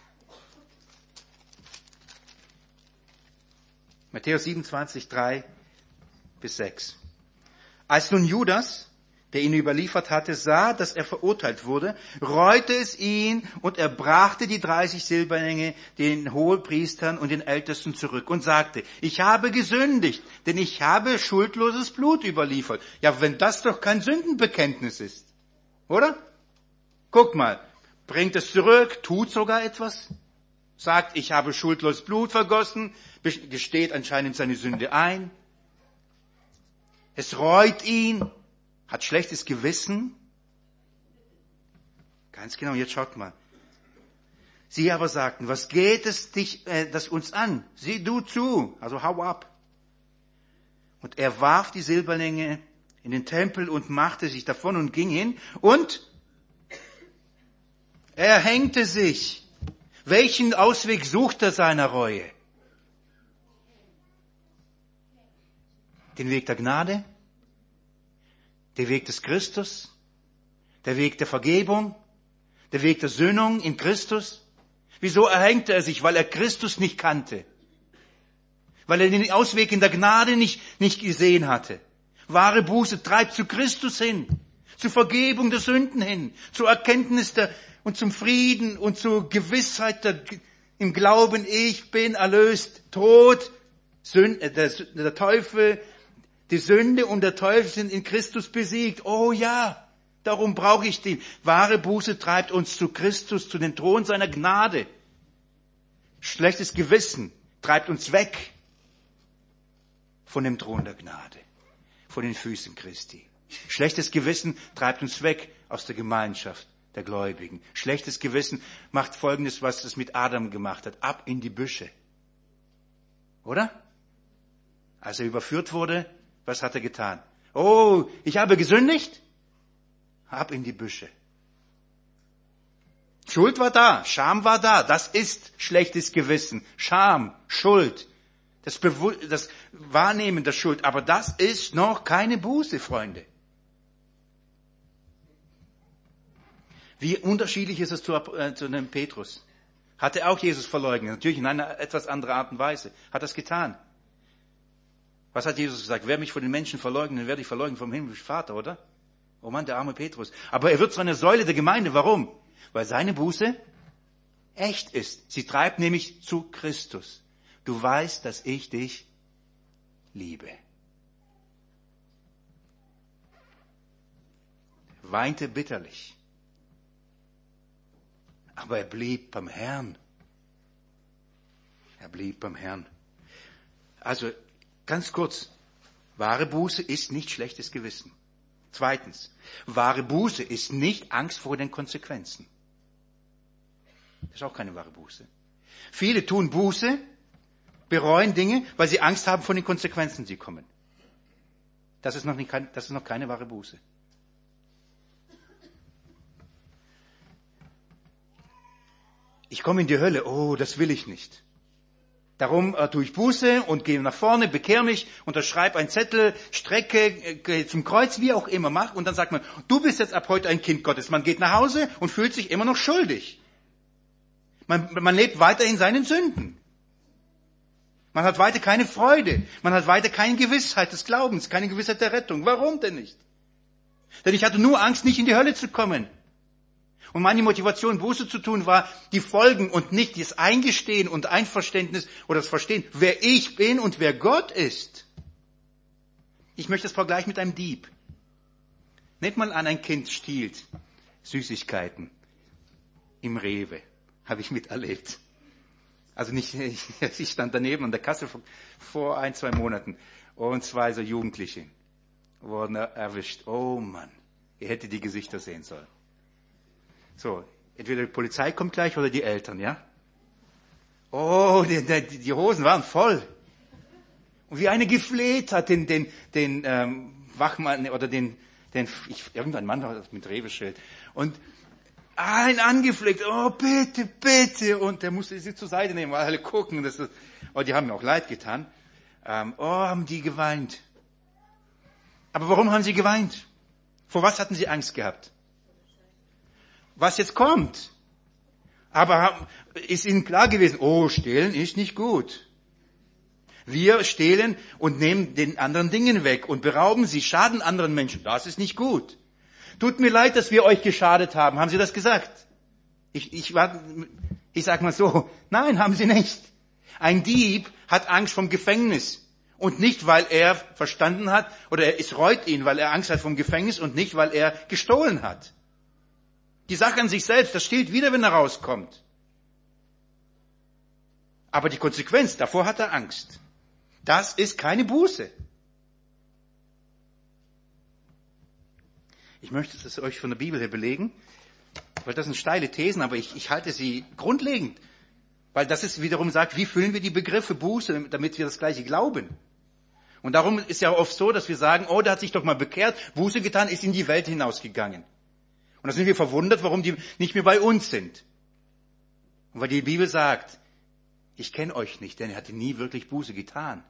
Matthäus siebenundzwanzig, drei bis sechs. Als nun Judas, der ihn überliefert hatte, sah, dass er verurteilt wurde, reute es ihn und er brachte die dreißig Silberlinge den Hohepriestern und den Ältesten zurück und sagte, ich habe gesündigt, denn ich habe schuldloses Blut überliefert. Ja, wenn das doch kein Sündenbekenntnis ist, oder? Guck mal, bringt es zurück, tut sogar etwas, sagt, ich habe schuldloses Blut vergossen, gesteht anscheinend seine Sünde ein. Es reut ihn, hat schlechtes Gewissen. Ganz genau, jetzt schaut mal. Sie aber sagten, was geht es dich, äh, das uns an? Sieh du zu, also hau ab. Und er warf die Silberlinge in den Tempel und machte sich davon und ging hin und er hängte sich. Welchen Ausweg sucht er seiner Reue? Den Weg der Gnade? Der Weg des Christus? Der Weg der Vergebung? Der Weg der Söhnung in Christus? Wieso erhängte er sich? Weil er Christus nicht kannte. Weil er den Ausweg in der Gnade nicht, nicht gesehen hatte. Wahre Buße treibt zu Christus hin. Zur Vergebung der Sünden hin. Zur Erkenntnis der, und zum Frieden und zur Gewissheit der, im Glauben, ich bin erlöst. Tod, Sünde, der, der Teufel, die Sünde und der Teufel sind in Christus besiegt. Oh ja, darum brauche ich den. Wahre Buße treibt uns zu Christus, zu dem Thron seiner Gnade. Schlechtes Gewissen treibt uns weg von dem Thron der Gnade, von den Füßen Christi. Schlechtes Gewissen treibt uns weg aus der Gemeinschaft der Gläubigen. Schlechtes Gewissen macht Folgendes, was es mit Adam gemacht hat. Ab in die Büsche. Oder? Als er überführt wurde, was hat er getan? Oh, ich habe gesündigt? Ab in die Büsche. Schuld war da, Scham war da. Das ist schlechtes Gewissen. Scham, Schuld, das, Bewu- das Wahrnehmen der Schuld. Aber das ist noch keine Buße, Freunde. Wie unterschiedlich ist es zu, äh, zu dem Petrus? Hat er auch Jesus verleugnet? Natürlich in einer etwas anderen Art und Weise. Hat er es getan? Was hat Jesus gesagt? Wer mich von den Menschen verleugnet, dann werde ich verleugnen vom himmlischen Vater, oder? Oh Mann, der arme Petrus. Aber er wird zu einer Säule der Gemeinde. Warum? Weil seine Buße echt ist. Sie treibt nämlich zu Christus. Du weißt, dass ich dich liebe. Weinte bitterlich. Aber er blieb beim Herrn. Er blieb beim Herrn. Also, ganz kurz. Wahre Buße ist nicht schlechtes Gewissen. Zweitens. Wahre Buße ist nicht Angst vor den Konsequenzen. Das ist auch keine wahre Buße. Viele tun Buße, bereuen Dinge, weil sie Angst haben vor den Konsequenzen, die kommen. Das ist noch, nicht, das ist noch keine wahre Buße. Ich komme in die Hölle, oh, das will ich nicht. Darum äh, tue ich Buße und gehe nach vorne, bekehre mich, unterschreibe einen Zettel, strecke, äh, gehe zum Kreuz, wie auch immer, mach. Und dann sagt man, du bist jetzt ab heute ein Kind Gottes. Man geht nach Hause und fühlt sich immer noch schuldig. Man, man lebt weiter in seinen Sünden. Man hat weiter keine Freude. Man hat weiter keine Gewissheit des Glaubens, keine Gewissheit der Rettung. Warum denn nicht? Denn ich hatte nur Angst, nicht in die Hölle zu kommen. Und meine Motivation, Buße zu tun, war die Folgen und nicht das Eingestehen und Einverständnis oder das Verstehen, wer ich bin und wer Gott ist. Ich möchte das vergleichen mit einem Dieb. Nehmt mal an, ein Kind stiehlt Süßigkeiten im Rewe. Habe ich miterlebt. Also nicht, ich, ich stand daneben an der Kasse vor, vor ein, zwei Monaten und zwei so Jugendliche wurden erwischt. Oh Mann, ihr hättet die Gesichter sehen sollen. So, entweder die Polizei kommt gleich oder die Eltern, ja? Oh, die, die, die Hosen waren voll. Und wie eine gefleht hat, den, den, den ähm, Wachmann oder den, den ich, irgendein Mann hat das mit Rewe-Schild. Und ein angefleckt, oh bitte, bitte. Und der musste sie zur Seite nehmen, weil alle gucken. Das ist, oh, die haben mir auch leid getan. Ähm, oh, haben die geweint. Aber warum haben sie geweint? Vor was hatten sie Angst gehabt? Was jetzt kommt. Aber ist ihnen klar gewesen, oh, stehlen ist nicht gut. Wir stehlen und nehmen den anderen Dingen weg und berauben sie, schaden anderen Menschen. Das ist nicht gut. Tut mir leid, dass wir euch geschadet haben. Haben sie das gesagt? Ich, ich, war, ich sag mal so, nein, haben sie nicht. Ein Dieb hat Angst vom Gefängnis. Und nicht, weil er verstanden hat, oder es reut ihn, weil er Angst hat vom Gefängnis und nicht, weil er gestohlen hat. Die Sache an sich selbst, das steht wieder, wenn er rauskommt. Aber die Konsequenz, davor hat er Angst. Das ist keine Buße. Ich möchte es euch von der Bibel her belegen, weil das sind steile Thesen, aber ich, ich halte sie grundlegend. Weil das ist wiederum sagt, wie füllen wir die Begriffe Buße, damit wir das Gleiche glauben. Und darum ist ja oft so, dass wir sagen, oh, der hat sich doch mal bekehrt, Buße getan, ist in die Welt hinausgegangen. Und da sind wir verwundert, warum die nicht mehr bei uns sind. Und weil die Bibel sagt, ich kenne euch nicht, denn er hatte nie wirklich Buße getan.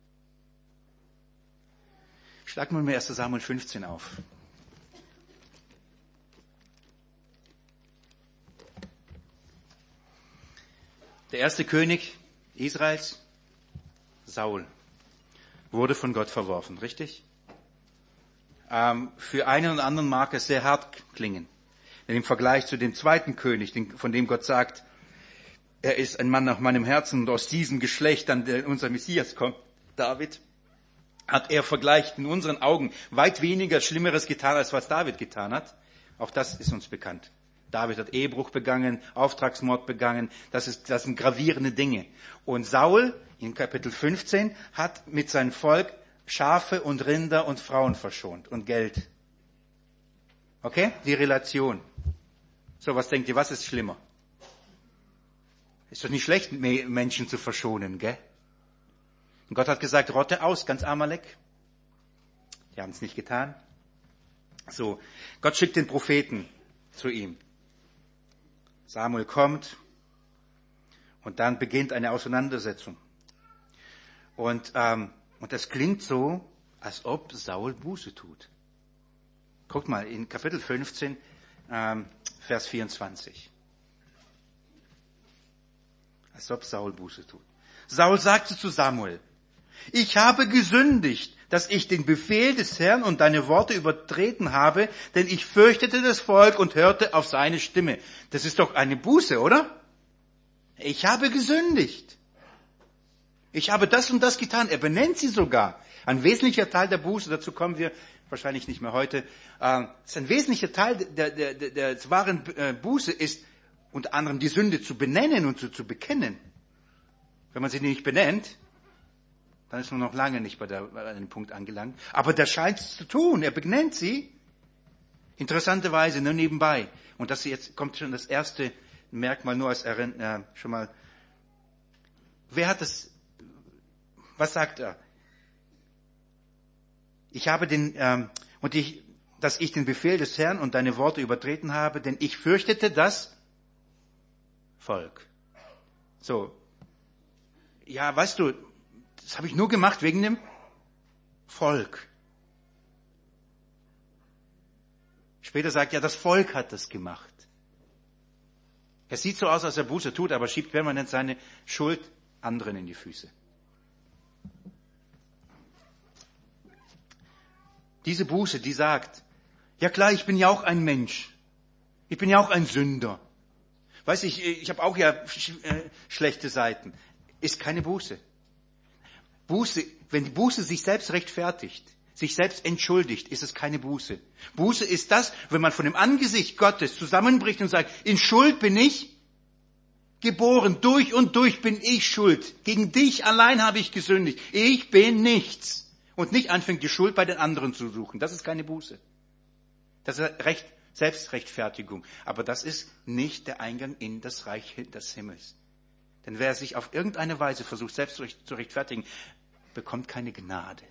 Schlag mal mir erster Samuel fünfzehn auf. Der erste König Israels, Saul, wurde von Gott verworfen, richtig? Ähm, für einen und anderen mag es sehr hart klingen. Denn im Vergleich zu dem zweiten König, von dem Gott sagt, er ist ein Mann nach meinem Herzen und aus diesem Geschlecht dann der, unser Messias kommt, David, hat er vergleicht in unseren Augen weit weniger Schlimmeres getan, als was David getan hat. Auch das ist uns bekannt. David hat Ehebruch begangen, Auftragsmord begangen, das, ist, das sind gravierende Dinge. Und Saul, in Kapitel fünfzehn, hat mit seinem Volk Schafe und Rinder und Frauen verschont und Geld. Okay? Die Relation. So, was denkt ihr, was ist schlimmer? Ist doch nicht schlecht, Menschen zu verschonen, gell? Und Gott hat gesagt, Rotte aus, ganz Amalek. Die haben es nicht getan. So, Gott schickt den Propheten zu ihm. Samuel kommt und dann beginnt eine Auseinandersetzung. Und ähm, und das klingt so, als ob Saul Buße tut. Guckt mal, in Kapitel fünfzehn, ähm, Vers vierundzwanzig. Als ob Saul Buße tut. Saul sagte zu Samuel, ich habe gesündigt, dass ich den Befehl des Herrn und deine Worte übertreten habe, denn ich fürchtete das Volk und hörte auf seine Stimme. Das ist doch eine Buße, oder? Ich habe gesündigt. Ich habe das und das getan. Er benennt sie sogar. Ein wesentlicher Teil der Buße, dazu kommen wir wahrscheinlich nicht mehr heute, äh, ist ein wesentlicher Teil der, der, der, der wahren Buße ist, unter anderem die Sünde zu benennen und zu, zu bekennen. Wenn man sie nicht benennt, dann ist man noch lange nicht bei, der, bei einem Punkt angelangt. Aber der scheint es zu tun. Er benennt sie. Interessanterweise, nur nebenbei. Und das jetzt kommt schon das erste Merkmal nur als Erinnerung, äh, schon mal wer hat das, was sagt er? Ich habe den, ähm, und ich, dass ich den Befehl des Herrn und deine Worte übertreten habe, denn ich fürchtete das Volk. So. Ja, weißt du, das habe ich nur gemacht wegen dem Volk. Später sagt ja, das Volk hat das gemacht. Es sieht so aus, als er Buße tut, aber schiebt permanent seine Schuld anderen in die Füße. Diese Buße, die sagt, ja klar, ich bin ja auch ein Mensch. Ich bin ja auch ein Sünder. Weiß ich, ich habe auch ja sch äh, schlechte Seiten. Ist keine Buße. Buße, wenn die Buße sich selbst rechtfertigt, sich selbst entschuldigt, ist es keine Buße. Buße ist das, wenn man von dem Angesicht Gottes zusammenbricht und sagt, in Schuld bin ich geboren, durch und durch bin ich schuld. Gegen dich allein habe ich gesündigt. Ich bin nichts. Und nicht anfängt, die Schuld bei den anderen zu suchen. Das ist keine Buße. Das ist Recht, Selbstrechtfertigung. Aber das ist nicht der Eingang in das Reich des Himmels. Denn wer sich auf irgendeine Weise versucht, selbst zu rechtfertigen, bekommt keine Gnade.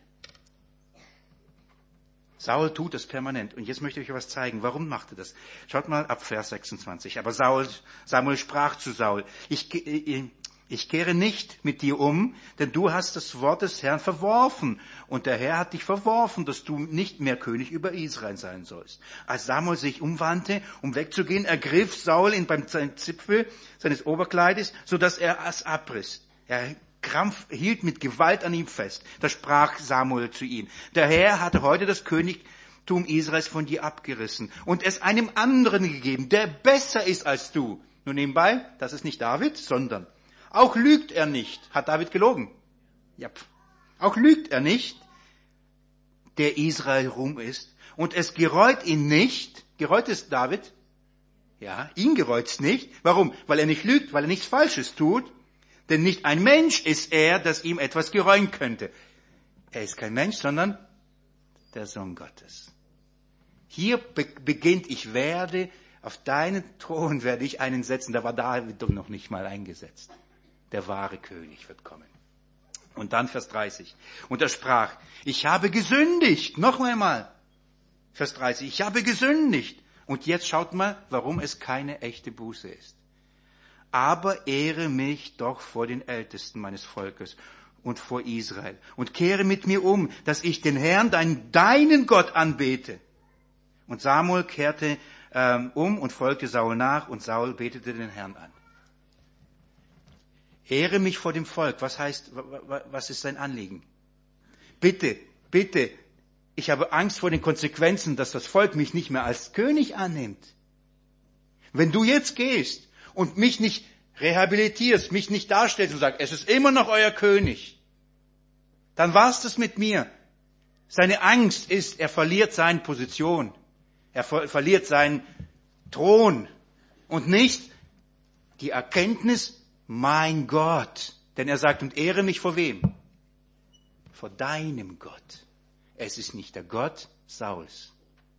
Saul tut das permanent. Und jetzt möchte ich euch was zeigen. Warum macht er das? Schaut mal ab Vers sechsundzwanzig. Aber Saul, Samuel sprach zu Saul, ich, ich, ich kehre nicht mit dir um, denn du hast das Wort des Herrn verworfen. Und der Herr hat dich verworfen, dass du nicht mehr König über Israel sein sollst. Als Samuel sich umwandte, um wegzugehen, ergriff Saul ihn beim Zipfel seines Oberkleides, sodass er es abriss. Er Krampf hielt mit Gewalt an ihm fest. Da sprach Samuel zu ihm, der Herr hatte heute das Königtum Israels von dir abgerissen und es einem anderen gegeben, der besser ist als du. Nur nebenbei, das ist nicht David, sondern auch lügt er nicht. Hat David gelogen? Ja. Auch lügt er nicht, der Israel rum ist. Und es gereut ihn nicht. Gereut ist David? Ja, ihn gereut's nicht. Warum? Weil er nicht lügt, weil er nichts Falsches tut. Denn nicht ein Mensch ist er, dass ihm etwas gereuen könnte. Er ist kein Mensch, sondern der Sohn Gottes. Hier be- beginnt, ich werde, auf deinen Thron werde ich einen setzen. Da war David doch noch nicht mal eingesetzt. Der wahre König wird kommen. Und dann Vers dreißig. Und er sprach, ich habe gesündigt. Noch einmal. Vers dreißig. Ich habe gesündigt. Und jetzt schaut mal, warum es keine echte Buße ist. Aber ehre mich doch vor den Ältesten meines Volkes und vor Israel und kehre mit mir um, dass ich den Herrn, deinen, deinen Gott anbete. Und Samuel kehrte ähm, um und folgte Saul nach und Saul betete den Herrn an. Ehre mich vor dem Volk. Was heißt, was ist sein Anliegen? Bitte, bitte, ich habe Angst vor den Konsequenzen, dass das Volk mich nicht mehr als König annimmt. Wenn du jetzt gehst und mich nicht rehabilitierst, mich nicht darstellst und sagst, es ist immer noch euer König, dann war's das mit mir. Seine Angst ist, er verliert seine Position. Er ver- verliert seinen Thron. Und nicht die Erkenntnis, mein Gott. Denn er sagt, und ehre mich vor wem? Vor deinem Gott. Es ist nicht der Gott Sauls.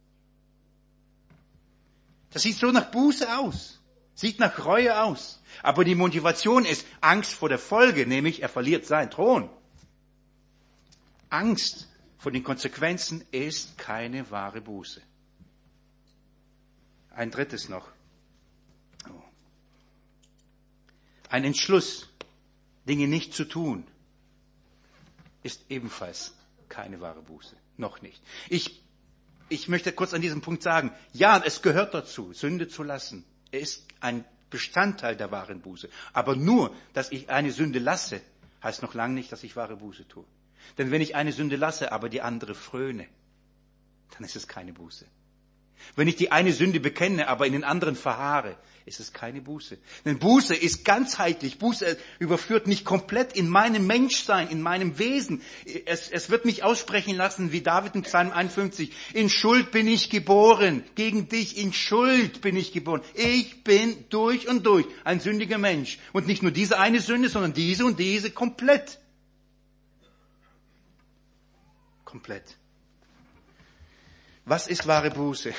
Das sieht so nach Buße aus. Sieht nach Reue aus. Aber die Motivation ist Angst vor der Folge, nämlich er verliert seinen Thron. Angst vor den Konsequenzen ist keine wahre Buße. Ein drittes noch. Ein Entschluss, Dinge nicht zu tun, ist ebenfalls keine wahre Buße. Noch nicht. Ich, ich möchte kurz an diesem Punkt sagen, ja, es gehört dazu, Sünde zu lassen. Er ist ein Bestandteil der wahren Buße. Aber nur, dass ich eine Sünde lasse, heißt noch lange nicht, dass ich wahre Buße tue. Denn wenn ich eine Sünde lasse, aber die andere fröne, dann ist es keine Buße. Wenn ich die eine Sünde bekenne, aber in den anderen verharre, ist es keine Buße. Denn Buße ist ganzheitlich. Buße überführt mich komplett in meinem Menschsein, in meinem Wesen. Es, es wird mich aussprechen lassen, wie David in Psalm einundfünfzig. In Schuld bin ich geboren. Gegen dich in Schuld bin ich geboren. Ich bin durch und durch ein sündiger Mensch. Und nicht nur diese eine Sünde, sondern diese und diese komplett. Komplett. Was ist wahre Buße?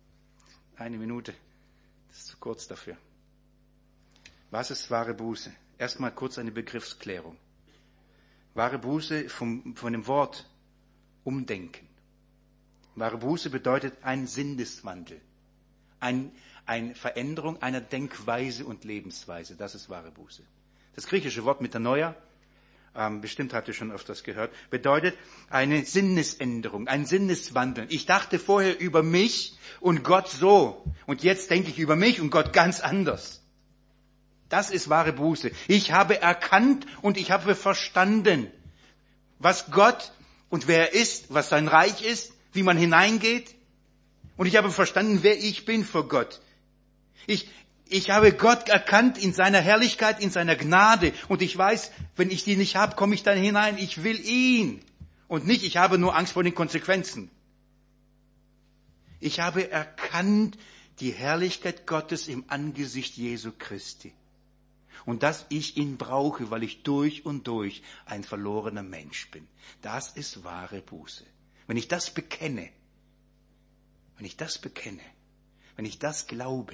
Eine Minute. Das ist zu kurz dafür. Was ist wahre Buße? Erstmal kurz eine Begriffsklärung. Wahre Buße vom, von dem Wort umdenken. Wahre Buße bedeutet ein Sinneswandel. Ein, eine Veränderung einer Denkweise und Lebensweise. Das ist wahre Buße. Das griechische Wort Metanoia, ähm, bestimmt habt ihr schon öfters gehört, bedeutet eine Sinnesänderung, ein Sinneswandel. Ich dachte vorher über mich und Gott so. Und jetzt denke ich über mich und Gott ganz anders. Das ist wahre Buße. Ich habe erkannt und ich habe verstanden, was Gott und wer er ist, was sein Reich ist, wie man hineingeht. Und ich habe verstanden, wer ich bin vor Gott. Ich, ich habe Gott erkannt in seiner Herrlichkeit, in seiner Gnade. Und ich weiß, wenn ich die nicht habe, komme ich dann hinein. Ich will ihn. Und nicht, ich habe nur Angst vor den Konsequenzen. Ich habe erkannt die Herrlichkeit Gottes im Angesicht Jesu Christi. Und dass ich ihn brauche, weil ich durch und durch ein verlorener Mensch bin. Das ist wahre Buße. Wenn ich das bekenne, wenn ich das bekenne, wenn ich das glaube,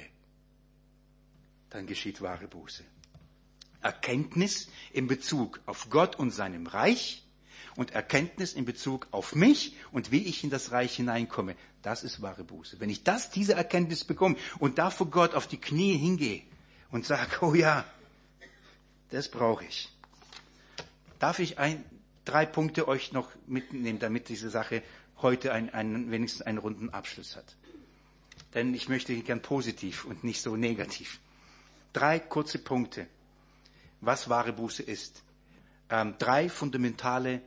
dann geschieht wahre Buße. Erkenntnis in Bezug auf Gott und seinem Reich und Erkenntnis in Bezug auf mich und wie ich in das Reich hineinkomme. Das ist wahre Buße. Wenn ich das, diese Erkenntnis bekomme und da vor Gott auf die Knie hingehe und sage, oh ja, das brauche ich. Darf ich ein, drei Punkte euch noch mitnehmen, damit diese Sache heute ein, ein, wenigstens einen runden Abschluss hat? Denn ich möchte gern positiv und nicht so negativ. Drei kurze Punkte, was wahre Buße ist. Ähm, drei fundamentale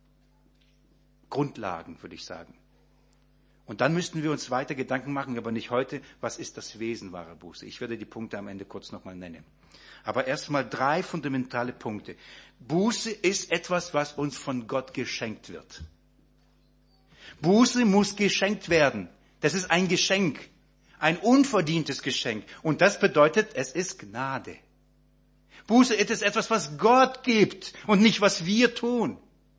Grundlagen, würde ich sagen. Und dann müssten wir uns weiter Gedanken machen, aber nicht heute, was ist das Wesen wahrer Buße? Ich werde die Punkte am Ende kurz nochmal nennen. Aber erstmal drei fundamentale Punkte. Buße ist etwas, was uns von Gott geschenkt wird. Buße muss geschenkt werden. Das ist ein Geschenk. Ein unverdientes Geschenk. Und das bedeutet, es ist Gnade. Buße ist etwas, was Gott gibt und nicht, was wir tun.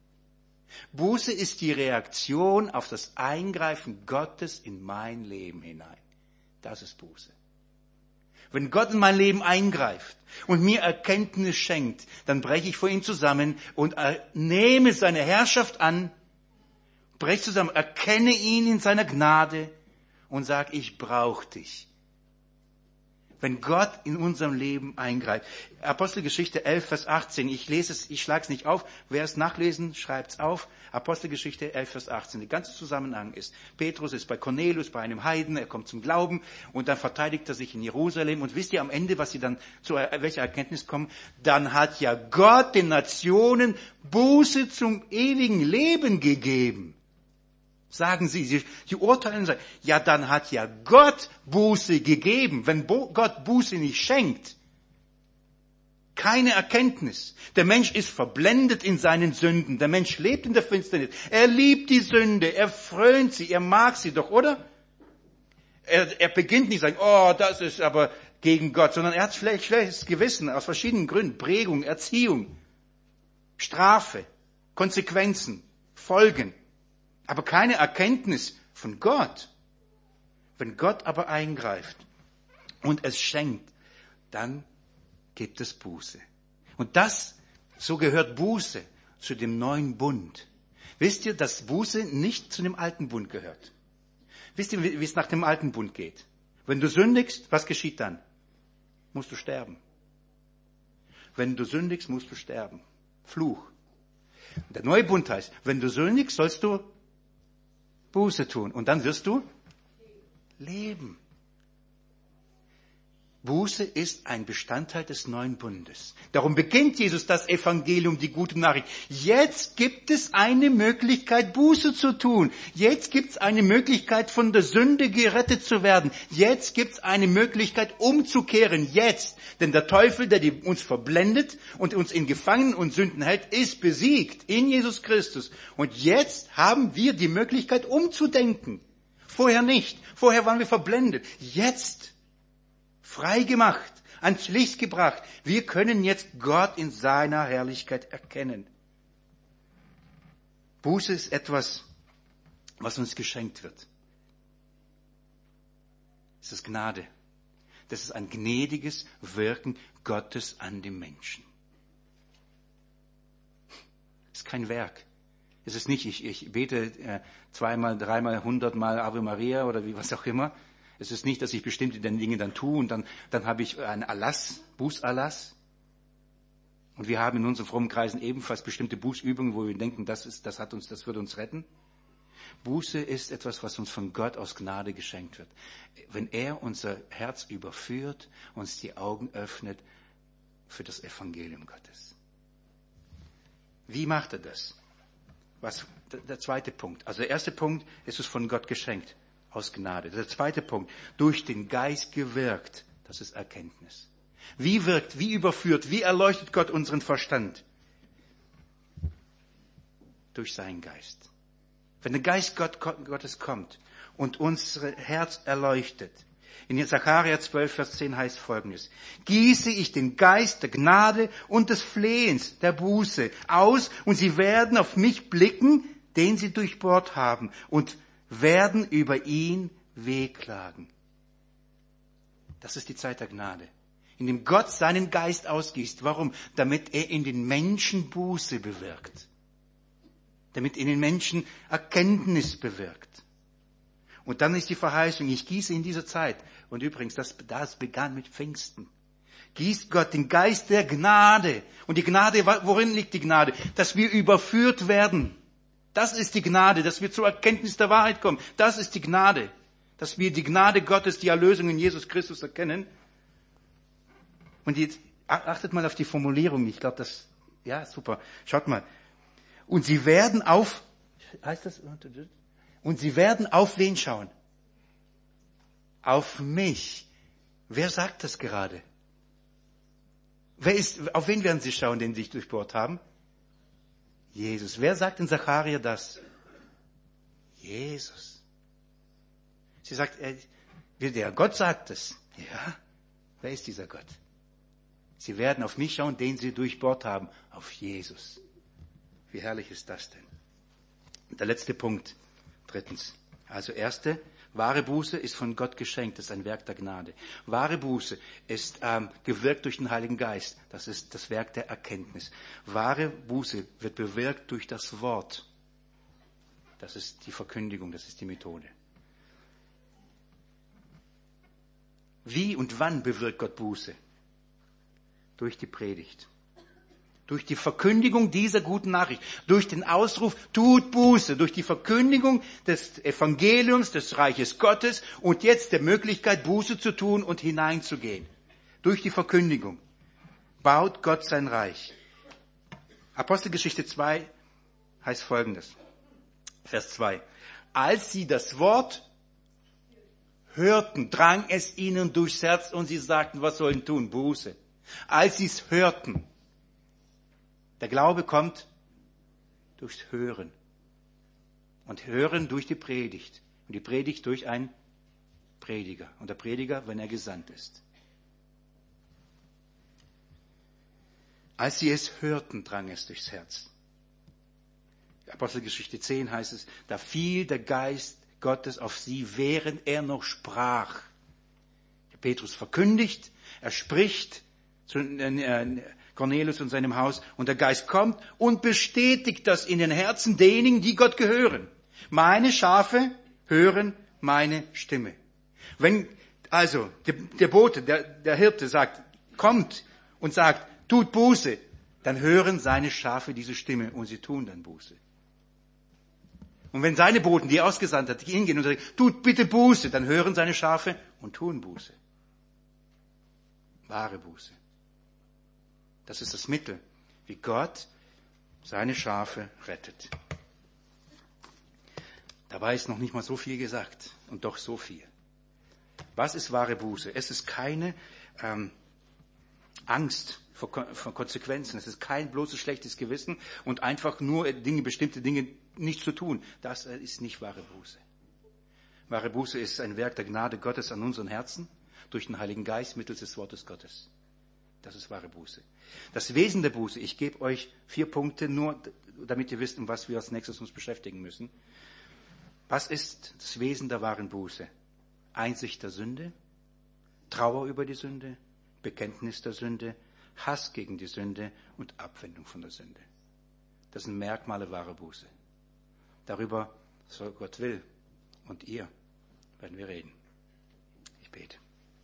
Buße ist die Reaktion auf das Eingreifen Gottes in mein Leben hinein. Das ist Buße. Wenn Gott in mein Leben eingreift und mir Erkenntnis schenkt, dann breche ich vor ihm zusammen und nehme seine Herrschaft an, breche zusammen, erkenne ihn in seiner Gnade und sage, ich brauche dich. Wenn Gott in unserem Leben eingreift. Apostelgeschichte elf, Vers achtzehn. Ich lese es, ich schlage es nicht auf. Wer es nachlesen, schreibt es auf. Apostelgeschichte elf, Vers achtzehn. Der ganze Zusammenhang ist, Petrus ist bei Cornelius, bei einem Heiden, er kommt zum Glauben und dann verteidigt er sich in Jerusalem. Und wisst ihr am Ende, was sie dann, zu welcher Erkenntnis kommen? Dann hat ja Gott den Nationen Buße zum ewigen Leben gegeben. Sagen sie, sie, sie urteilen und sagen, ja, dann hat ja Gott Buße gegeben. Wenn Bo- Gott Buße nicht schenkt, keine Erkenntnis. Der Mensch ist verblendet in seinen Sünden. Der Mensch lebt in der Finsternis. Er liebt die Sünde, er frönt sie, er mag sie doch, oder? Er, er beginnt nicht zu sagen, oh, das ist aber gegen Gott, sondern er hat vielleicht schlechtes Gewissen aus verschiedenen Gründen. Prägung, Erziehung, Strafe, Konsequenzen, Folgen. Aber keine Erkenntnis von Gott. Wenn Gott aber eingreift und es schenkt, dann gibt es Buße. Und das, so gehört Buße zu dem neuen Bund. Wisst ihr, dass Buße nicht zu dem alten Bund gehört? Wisst ihr, wie es nach dem alten Bund geht? Wenn du sündigst, was geschieht dann? Musst du sterben. Wenn du sündigst, musst du sterben. Fluch. Der neue Bund heißt, wenn du sündigst, sollst du Buße tun. Und dann wirst du leben. Buße ist ein Bestandteil des neuen Bundes. Darum beginnt Jesus das Evangelium, die gute Nachricht. Jetzt gibt es eine Möglichkeit, Buße zu tun. Jetzt gibt es eine Möglichkeit, von der Sünde gerettet zu werden. Jetzt gibt es eine Möglichkeit, umzukehren. Jetzt. Denn der Teufel, der die, uns verblendet und uns in Gefangenen und Sünden hält, ist besiegt in Jesus Christus. Und jetzt haben wir die Möglichkeit, umzudenken. Vorher nicht. Vorher waren wir verblendet. Jetzt frei gemacht, ans Licht gebracht. Wir können jetzt Gott in seiner Herrlichkeit erkennen. Buße ist etwas, was uns geschenkt wird. Es ist Gnade. Das ist ein gnädiges Wirken Gottes an den Menschen. Es ist kein Werk. Es ist nicht, ich, ich bete äh, zweimal, dreimal, hundertmal Ave Maria oder wie was auch immer. Es ist nicht, dass ich bestimmte Dinge dann tue und dann, dann habe ich einen Erlass, Bußerlass. Und wir haben in unseren frommen Kreisen ebenfalls bestimmte Bußübungen, wo wir denken, das ist, das hat uns, das wird uns retten. Buße ist etwas, was uns von Gott aus Gnade geschenkt wird. Wenn er unser Herz überführt, uns die Augen öffnet für das Evangelium Gottes. Wie macht er das? Was, der zweite Punkt. Also der erste Punkt, ist es von Gott geschenkt, aus Gnade. Der zweite Punkt, durch den Geist gewirkt, das ist Erkenntnis. Wie wirkt, wie überführt, wie erleuchtet Gott unseren Verstand? Durch seinen Geist. Wenn der Geist Gott, Gottes kommt und unser Herz erleuchtet, in Sacharja zwölf, Vers zehn heißt Folgendes: Gieße ich den Geist der Gnade und des Flehens, der Buße aus, und sie werden auf mich blicken, den sie durchbohrt haben, und werden über ihn wehklagen. Das ist die Zeit der Gnade, in dem Gott seinen Geist ausgießt. Warum? Damit er in den Menschen Buße bewirkt. Damit in den Menschen Erkenntnis bewirkt. Und dann ist die Verheißung, ich gieße in dieser Zeit. Und übrigens, das, das begann mit Pfingsten. Gießt Gott den Geist der Gnade. Und die Gnade, worin liegt die Gnade? Dass wir überführt werden. Das ist die Gnade, dass wir zur Erkenntnis der Wahrheit kommen. Das ist die Gnade. Dass wir die Gnade Gottes, die Erlösung in Jesus Christus erkennen. Und jetzt achtet mal auf die Formulierung. Ich glaube, das, ja, super. Schaut mal. Und sie werden auf, heißt das? Und sie werden auf wen schauen? Auf mich. Wer sagt das gerade? Wer ist, auf wen werden sie schauen, den sie sich durchbohrt haben? Jesus. Wer sagt in Sacharja das? Jesus. Sie sagt, er, der Gott sagt es. Ja. Wer ist dieser Gott? Sie werden auf mich schauen, den sie durchbohrt haben. Auf Jesus. Wie herrlich ist das denn? Der letzte Punkt. Drittens. Also erste, wahre Buße ist von Gott geschenkt. Das ist ein Werk der Gnade. Wahre Buße ist ähm, gewirkt durch den Heiligen Geist. Das ist das Werk der Erkenntnis. Wahre Buße wird bewirkt durch das Wort. Das ist die Verkündigung, das ist die Methode. Wie und wann bewirkt Gott Buße? Durch die Predigt. Durch die Verkündigung dieser guten Nachricht, durch den Ausruf, tut Buße, durch die Verkündigung des Evangeliums, des Reiches Gottes und jetzt der Möglichkeit, Buße zu tun und hineinzugehen. Durch die Verkündigung baut Gott sein Reich. Apostelgeschichte zwei heißt Folgendes, Vers zwei. Als sie das Wort hörten, drang es ihnen durchs Herz und sie sagten, was sollen tun? Buße. Als sie es hörten. Der Glaube kommt durchs Hören. Und Hören durch die Predigt. Und die Predigt durch einen Prediger. Und der Prediger, wenn er gesandt ist. Als sie es hörten, drang es durchs Herz. Apostelgeschichte zehn heißt es, da fiel der Geist Gottes auf sie, während er noch sprach. Petrus verkündigt, er spricht zu Cornelius und seinem Haus und der Geist kommt und bestätigt das in den Herzen derjenigen, die Gott gehören. Meine Schafe hören meine Stimme. Wenn also der, der Bote, der, der Hirte sagt, kommt und sagt, tut Buße, dann hören seine Schafe diese Stimme und sie tun dann Buße. Und wenn seine Boten, die er ausgesandt hat, hingehen und sagen, tut bitte Buße, dann hören seine Schafe und tun Buße. Wahre Buße. Das ist das Mittel, wie Gott seine Schafe rettet. Dabei ist noch nicht mal so viel gesagt und doch so viel. Was ist wahre Buße? Es ist keine ähm, Angst vor, vor Konsequenzen. Es ist kein bloßes schlechtes Gewissen und einfach nur Dinge, bestimmte Dinge nicht zu tun. Das ist nicht wahre Buße. Wahre Buße ist ein Werk der Gnade Gottes an unseren Herzen durch den Heiligen Geist mittels des Wortes Gottes. Das ist wahre Buße. Das Wesen der Buße, ich gebe euch vier Punkte, nur damit ihr wisst, um was wir als nächstes uns beschäftigen müssen. Was ist das Wesen der wahren Buße? Einsicht der Sünde, Trauer über die Sünde, Bekenntnis der Sünde, Hass gegen die Sünde und Abwendung von der Sünde. Das sind Merkmale wahrer Buße. Darüber, so Gott will, und ihr, werden wir reden. Ich bete.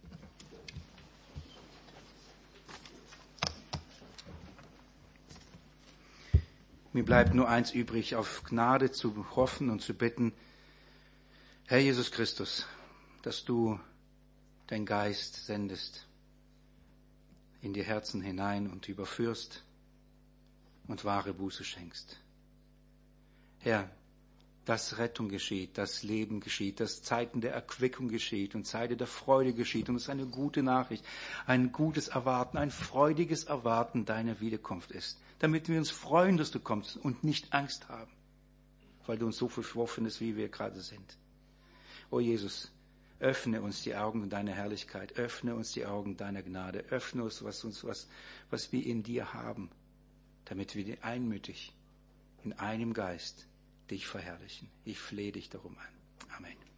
Mir bleibt nur eins übrig, auf Gnade zu hoffen und zu bitten, Herr Jesus Christus, dass du deinen Geist sendest in die Herzen hinein und überführst und wahre Buße schenkst. Herr, dass Rettung geschieht, dass Leben geschieht, dass Zeiten der Erquickung geschieht und Zeiten der Freude geschieht. Und es ist eine gute Nachricht, ein gutes Erwarten, ein freudiges Erwarten deiner Wiederkunft ist, damit wir uns freuen, dass du kommst und nicht Angst haben, weil du uns so viel vorfindest, wie wir gerade sind. O Jesus, öffne uns die Augen deiner Herrlichkeit, öffne uns die Augen deiner Gnade, öffne uns, was, uns was, was wir in dir haben, damit wir einmütig in einem Geist dich verherrlichen. Ich flehe dich darum an. Amen.